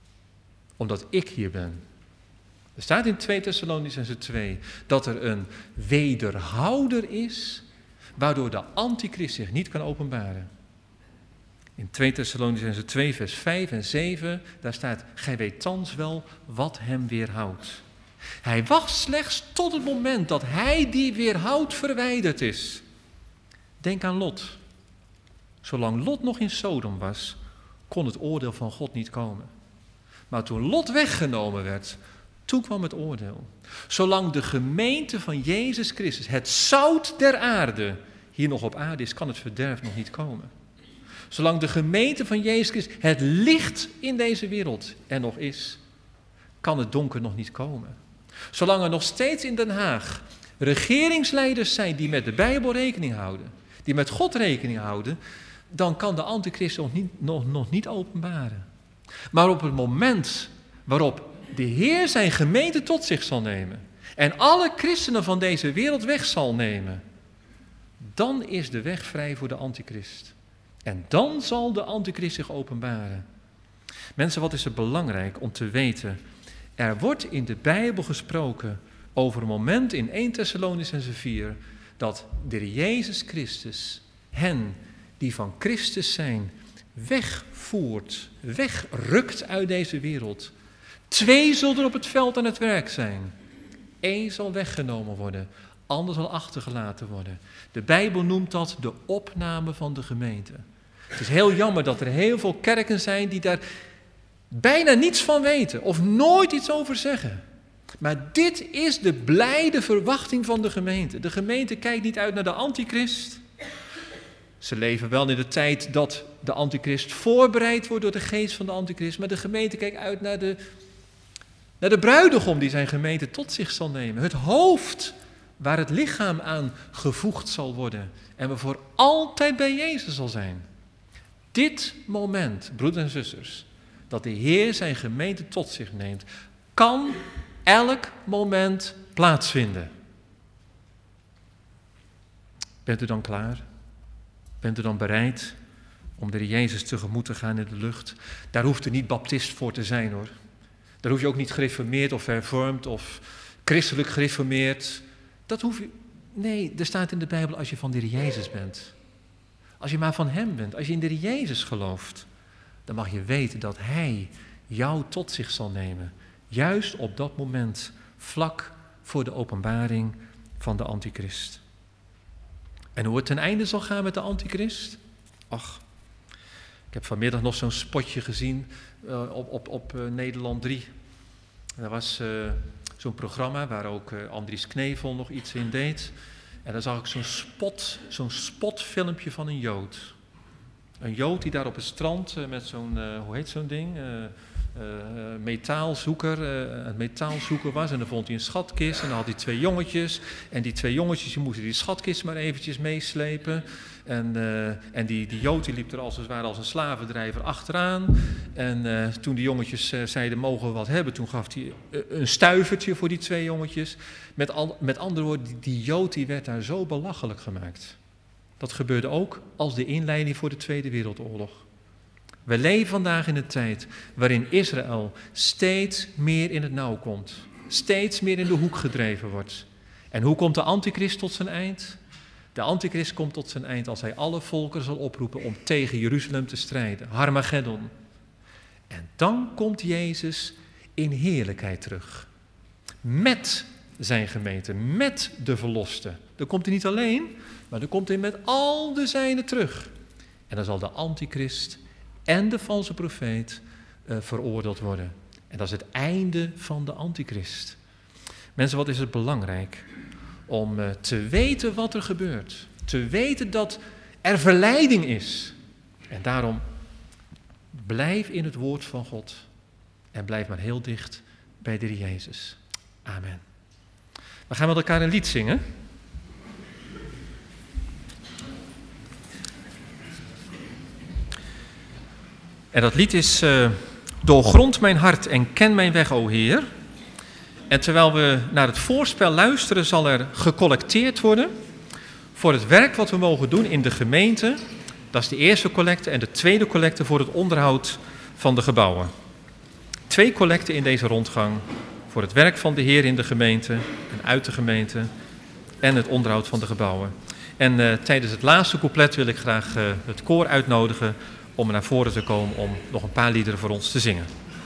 Speaker 1: Omdat ik hier ben. Er staat in 2 Thessalonicenzen 2 dat er een wederhouder is, waardoor de antichrist zich niet kan openbaren. In 2 Thessalonicenzen 2 vers 5 en 7, daar staat, gij weet thans wel wat hem weerhoudt. Hij wacht slechts tot het moment dat hij die weerhoudt verwijderd is. Denk aan Lot. Zolang Lot nog in Sodom was, kon het oordeel van God niet komen. Maar toen Lot weggenomen werd, toen kwam het oordeel. Zolang de gemeente van Jezus Christus, het zout der aarde, hier nog op aarde is, kan het verderf nog niet komen. Zolang de gemeente van Jezus Christus, het licht in deze wereld er nog is, kan het donker nog niet komen. Zolang er nog steeds in Den Haag regeringsleiders zijn die met de Bijbel rekening houden, die met God rekening houden, dan kan de antichrist nog niet openbaren. Maar op het moment waarop de Heer zijn gemeente tot zich zal nemen en alle christenen van deze wereld weg zal nemen, dan is de weg vrij voor de antichrist. En dan zal de antichrist zich openbaren. Mensen, wat is er belangrijk om te weten? Er wordt in de Bijbel gesproken over een moment in 1 Thessalonicenzen 4 dat de Heer Jezus Christus hen die van Christus zijn wegvoert, wegrukt uit deze wereld. 2 zullen er op het veld aan het werk zijn. 1 zal weggenomen worden, ander zal achtergelaten worden. De Bijbel noemt dat de opname van de gemeente. Het is heel jammer dat er heel veel kerken zijn die daar bijna niets van weten of nooit iets over zeggen. Maar dit is de blijde verwachting van de gemeente. De gemeente kijkt niet uit naar de antichrist. Ze leven wel in de tijd dat de antichrist voorbereid wordt door de geest van de antichrist. Maar de gemeente kijkt uit naar de bruidegom die zijn gemeente tot zich zal nemen. Het hoofd waar het lichaam aan gevoegd zal worden. En we voor altijd bij Jezus zal zijn. Dit moment, broeders en zusters, dat de Heer zijn gemeente tot zich neemt, kan elk moment plaatsvinden. Bent u dan klaar? Bent u dan bereid om de Heer Jezus tegemoet te gaan in de lucht? Daar hoeft u niet baptist voor te zijn, hoor. Daar hoef je ook niet gereformeerd of hervormd of christelijk gereformeerd. Dat hoef je. Nee, er staat in de Bijbel als je van de Heer Jezus bent. Als je maar van Hem bent, als je in de Heer Jezus gelooft, dan mag je weten dat Hij jou tot zich zal nemen. Juist op dat moment, vlak voor de openbaring van de antichrist. En hoe het ten einde zal gaan met de antichrist? Ach, ik heb vanmiddag nog zo'n spotje gezien op Nederland 3. Er was zo'n programma waar ook Andries Knevel nog iets in deed. En daar zag ik zo'n spotfilmpje van een Jood. Een Jood die daar op het strand met zo'n, hoe heet zo'n ding? Metaalzoeker, een metaalzoeker was. En dan vond hij een schatkist en dan had hij 2 jongetjes. En die 2 jongetjes die moesten die schatkist maar eventjes meeslepen. En die Jood die liep er als het ware als een slavendrijver achteraan. En toen die jongetjes zeiden, mogen we wat hebben? Toen gaf hij een stuivertje voor die 2 jongetjes. Met andere woorden, die Jood die werd daar zo belachelijk gemaakt. Dat gebeurde ook als de inleiding voor de Tweede Wereldoorlog. We leven vandaag in een tijd waarin Israël steeds meer in het nauw komt. Steeds meer in de hoek gedreven wordt. En hoe komt de antichrist tot zijn eind? De antichrist komt tot zijn eind als hij alle volken zal oproepen om tegen Jeruzalem te strijden. Harmageddon. En dan komt Jezus in heerlijkheid terug. Met zijn gemeente, met de verlosten. Dan komt hij niet alleen, maar dan komt hij met al de zijnen terug. En dan zal de antichrist en de valse profeet veroordeeld worden. En dat is het einde van de antichrist. Mensen, wat is het belangrijk om te weten wat er gebeurt. Te weten dat er verleiding is. En daarom blijf in het woord van God. En blijf maar heel dicht bij de Heer Jezus. Amen. We gaan met elkaar een lied zingen. En dat lied is Doorgrond mijn hart en ken mijn weg, o Heer. En terwijl we naar het voorspel luisteren, zal er gecollecteerd worden voor het werk wat we mogen doen in de gemeente Dat is de eerste collecte en de tweede collecte voor het onderhoud van de gebouwen. 2 collecten in deze rondgang voor het werk van de Heer in de gemeente en uit de gemeente en het onderhoud van de gebouwen. En tijdens het laatste couplet wil ik graag het koor uitnodigen om naar voren te komen om nog een paar liederen voor ons te zingen.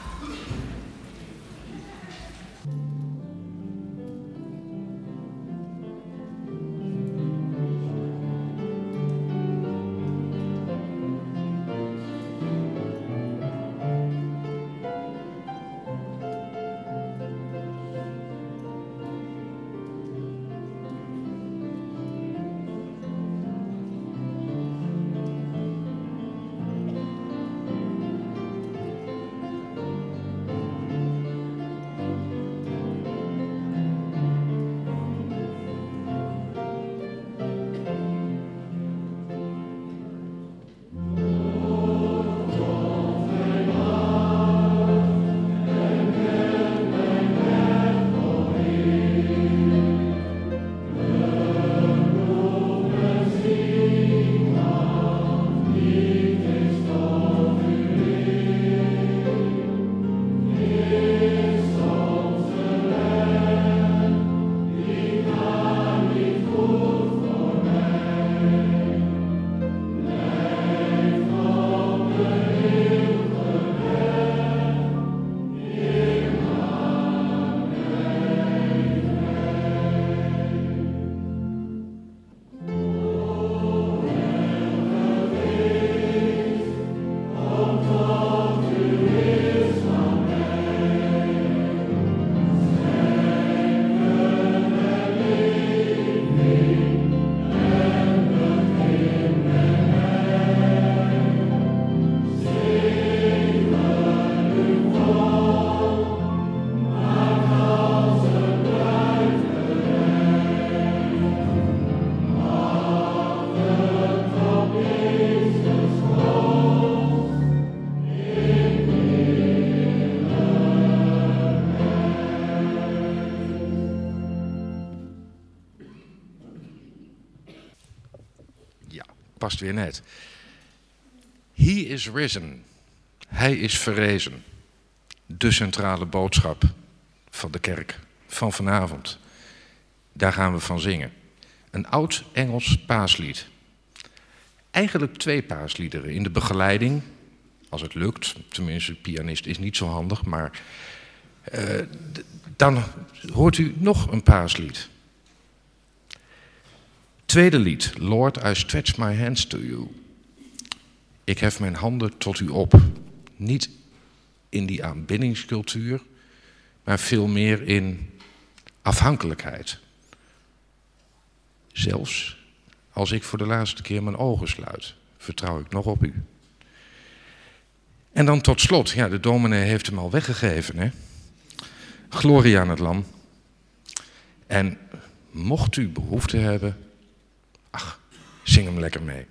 Speaker 2: Past weer net. He is risen. Hij is verrezen. De centrale boodschap van de kerk van vanavond. Daar gaan we van zingen. Een oud Engels paaslied. Eigenlijk 2 paasliederen in de begeleiding. Als het lukt, tenminste, pianist is niet zo handig, maar dan hoort u nog een paaslied. Tweede lied, Lord, I stretch my hands to you. Ik hef mijn handen tot u op. Niet in die aanbiddingscultuur, maar veel meer in afhankelijkheid. Zelfs als ik voor de laatste keer mijn ogen sluit, vertrouw ik nog op u. En dan tot slot, ja, de dominee heeft hem al weggegeven, hè? Glorie aan het Lam. En mocht u behoefte hebben, ach, zing hem lekker mee.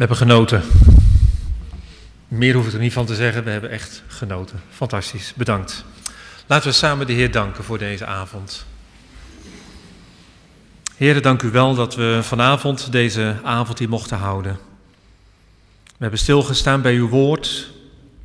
Speaker 1: hebben genoten. Meer hoef ik er niet van te zeggen, we hebben echt genoten. Fantastisch, bedankt. Laten we samen de Heer danken voor deze avond. Heer, dank u wel dat we vanavond deze avond hier mochten houden. We hebben stilgestaan bij uw woord,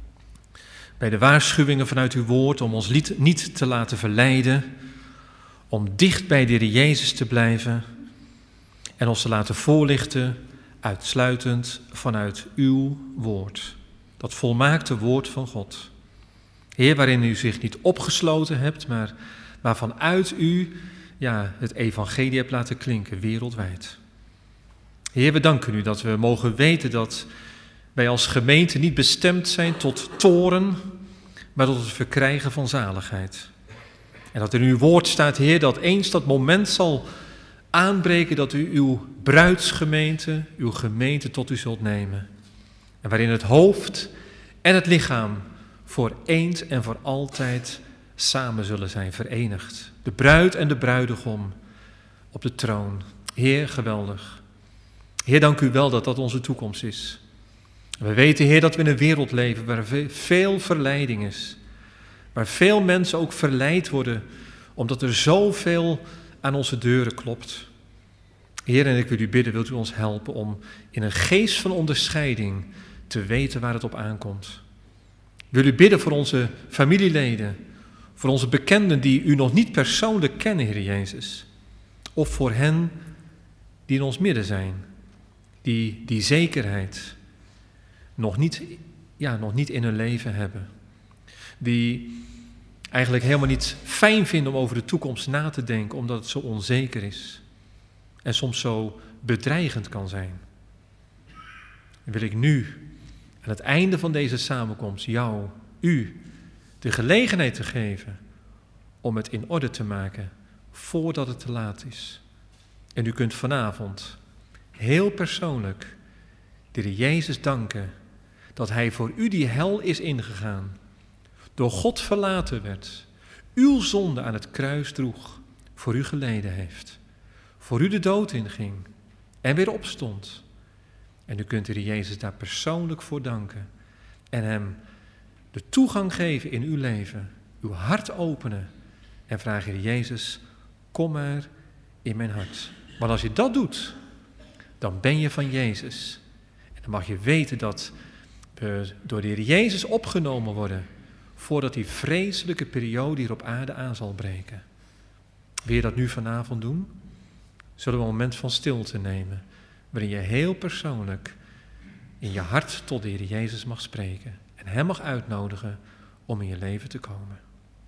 Speaker 1: bij de waarschuwingen vanuit uw woord om ons niet te laten verleiden, om dicht bij de Heer Jezus te blijven en ons te laten voorlichten uitsluitend vanuit uw woord. Dat volmaakte woord van God. Heer, waarin u zich niet opgesloten hebt, maar waarvan uit u het evangelie hebt laten klinken wereldwijd. Heer, we danken u dat we mogen weten dat wij als gemeente niet bestemd zijn tot toorn, maar tot het verkrijgen van zaligheid. En dat in uw woord staat, Heer, dat eens dat moment zal aanbreken dat u uw bruidsgemeente, uw gemeente tot u zult nemen. En waarin het hoofd en het lichaam voor eens en voor altijd samen zullen zijn verenigd. De bruid en de bruidegom op de troon. Heer, geweldig. Heer, dank u wel dat dat onze toekomst is. We weten, Heer, dat we in een wereld leven waar veel verleiding is. Waar veel mensen ook verleid worden, omdat er zoveel aan onze deuren klopt. Heer, en ik wil u bidden, wilt u ons helpen om in een geest van onderscheiding te weten waar het op aankomt. Ik wil u bidden voor onze familieleden, voor onze bekenden die u nog niet persoonlijk kennen, Heer Jezus. Of voor hen die in ons midden zijn, die zekerheid nog niet in hun leven hebben. Die eigenlijk helemaal niet fijn vinden om over de toekomst na te denken, omdat het zo onzeker is. En soms zo bedreigend kan zijn. En wil ik nu, aan het einde van deze samenkomst, u, de gelegenheid te geven om het in orde te maken voordat het te laat is. En u kunt vanavond heel persoonlijk de Heer Jezus danken dat hij voor u die hel is ingegaan, door God verlaten werd, uw zonde aan het kruis droeg, voor u geleden heeft, voor u de dood inging en weer opstond. En u kunt de Heer Jezus daar persoonlijk voor danken en hem de toegang geven in uw leven, uw hart openen en vragen, Heer Jezus, kom maar in mijn hart. Want als je dat doet, dan ben je van Jezus. En dan mag je weten dat we door de Heer Jezus opgenomen worden, voordat die vreselijke periode hier op aarde aan zal breken. Wil je dat nu vanavond doen? Zullen we een moment van stilte nemen, waarin je heel persoonlijk in je hart tot de Heer Jezus mag spreken en hem mag uitnodigen om in je leven te komen.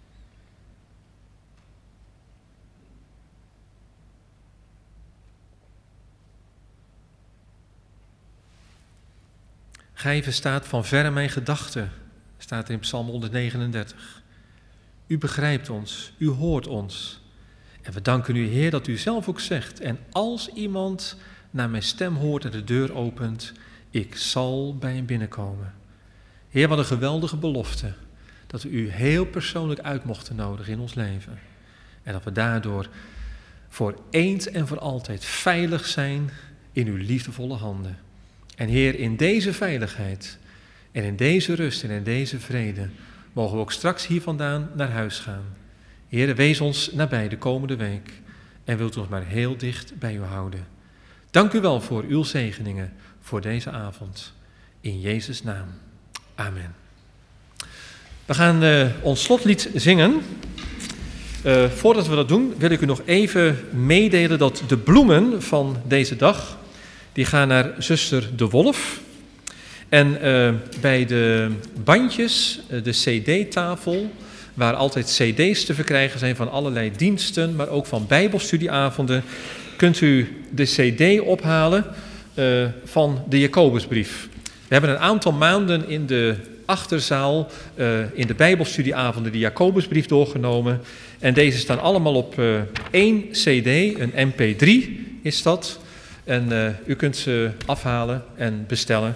Speaker 1: Gij verstaat van verre mijn gedachten, staat er in Psalm 139. U begrijpt ons, u hoort ons. En we danken u, Heer, dat u zelf ook zegt, en als iemand naar mijn stem hoort en de deur opent, ik zal bij hem binnenkomen. Heer, wat een geweldige belofte, dat we u heel persoonlijk uit mochten nodigen in ons leven. En dat we daardoor voor eens en voor altijd veilig zijn in uw liefdevolle handen. En Heer, in deze veiligheid en in deze rust en in deze vrede mogen we ook straks hier vandaan naar huis gaan. Heer, wees ons nabij de komende week en wilt u ons maar heel dicht bij u houden. Dank u wel voor uw zegeningen voor deze avond. In Jezus' naam. Amen. We gaan ons slotlied zingen. Voordat we dat doen, wil ik u nog even meedelen dat de bloemen van deze dag, die gaan naar zuster De Wolf. En bij de bandjes, de cd-tafel, waar altijd cd's te verkrijgen zijn van allerlei diensten, maar ook van bijbelstudieavonden, kunt u de cd ophalen van de Jacobusbrief. We hebben een aantal maanden in de achterzaal in de bijbelstudieavonden de Jacobusbrief doorgenomen. En deze staan allemaal op één cd, een mp3 is dat. En u kunt ze afhalen en bestellen.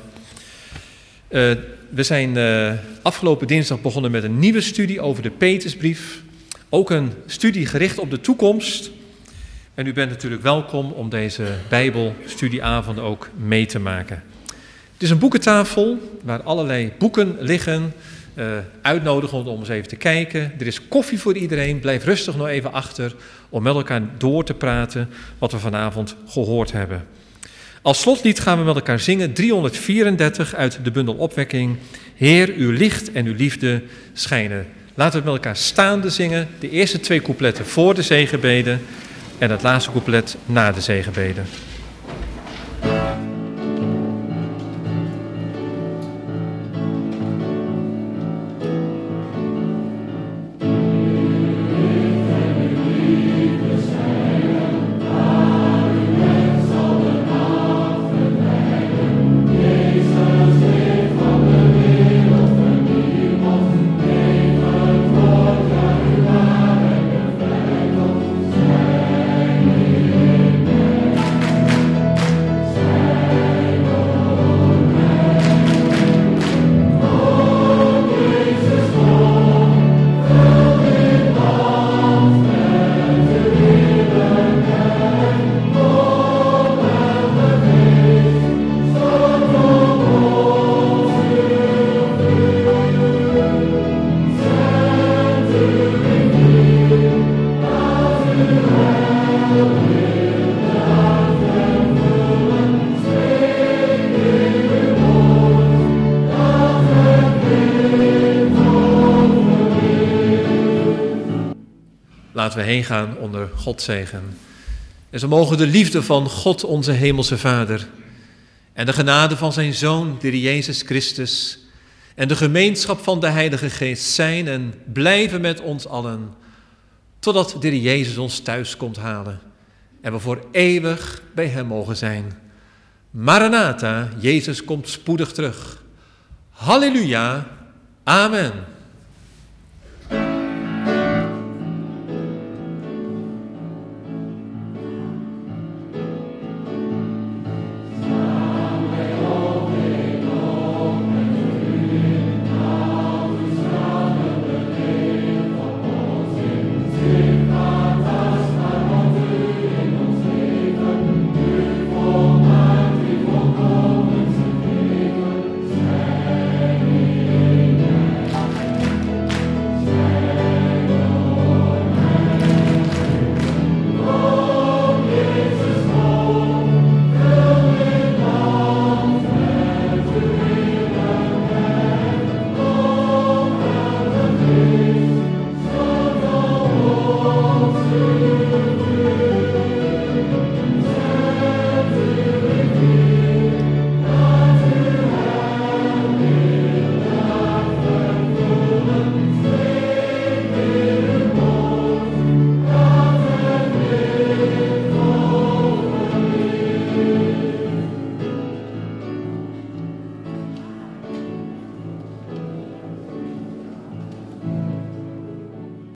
Speaker 1: We zijn afgelopen dinsdag begonnen met een nieuwe studie over de Petrusbrief. Ook een studie gericht op de toekomst. En u bent natuurlijk welkom om deze Bijbelstudieavond ook mee te maken. Het is een boekentafel waar allerlei boeken liggen. Uitnodigen om eens even te kijken. Er is koffie voor iedereen. Blijf rustig nog even achter om met elkaar door te praten wat we vanavond gehoord hebben. Als slotlied gaan we met elkaar zingen 334 uit de bundel Opwekking. Heer, uw licht en uw liefde schijnen. Laten we met elkaar staande zingen. De eerste 2 coupletten voor de zegenbeden en het laatste couplet na de zegenbeden. Laten we heen gaan onder Gods zegen. En zo mogen de liefde van God, onze hemelse Vader, en de genade van zijn Zoon, de Heer Jezus Christus, en de gemeenschap van de Heilige Geest zijn en blijven met ons allen, totdat de Heer Jezus ons thuis komt halen en we voor eeuwig bij hem mogen zijn. Maranatha, Jezus komt spoedig terug. Halleluja, amen.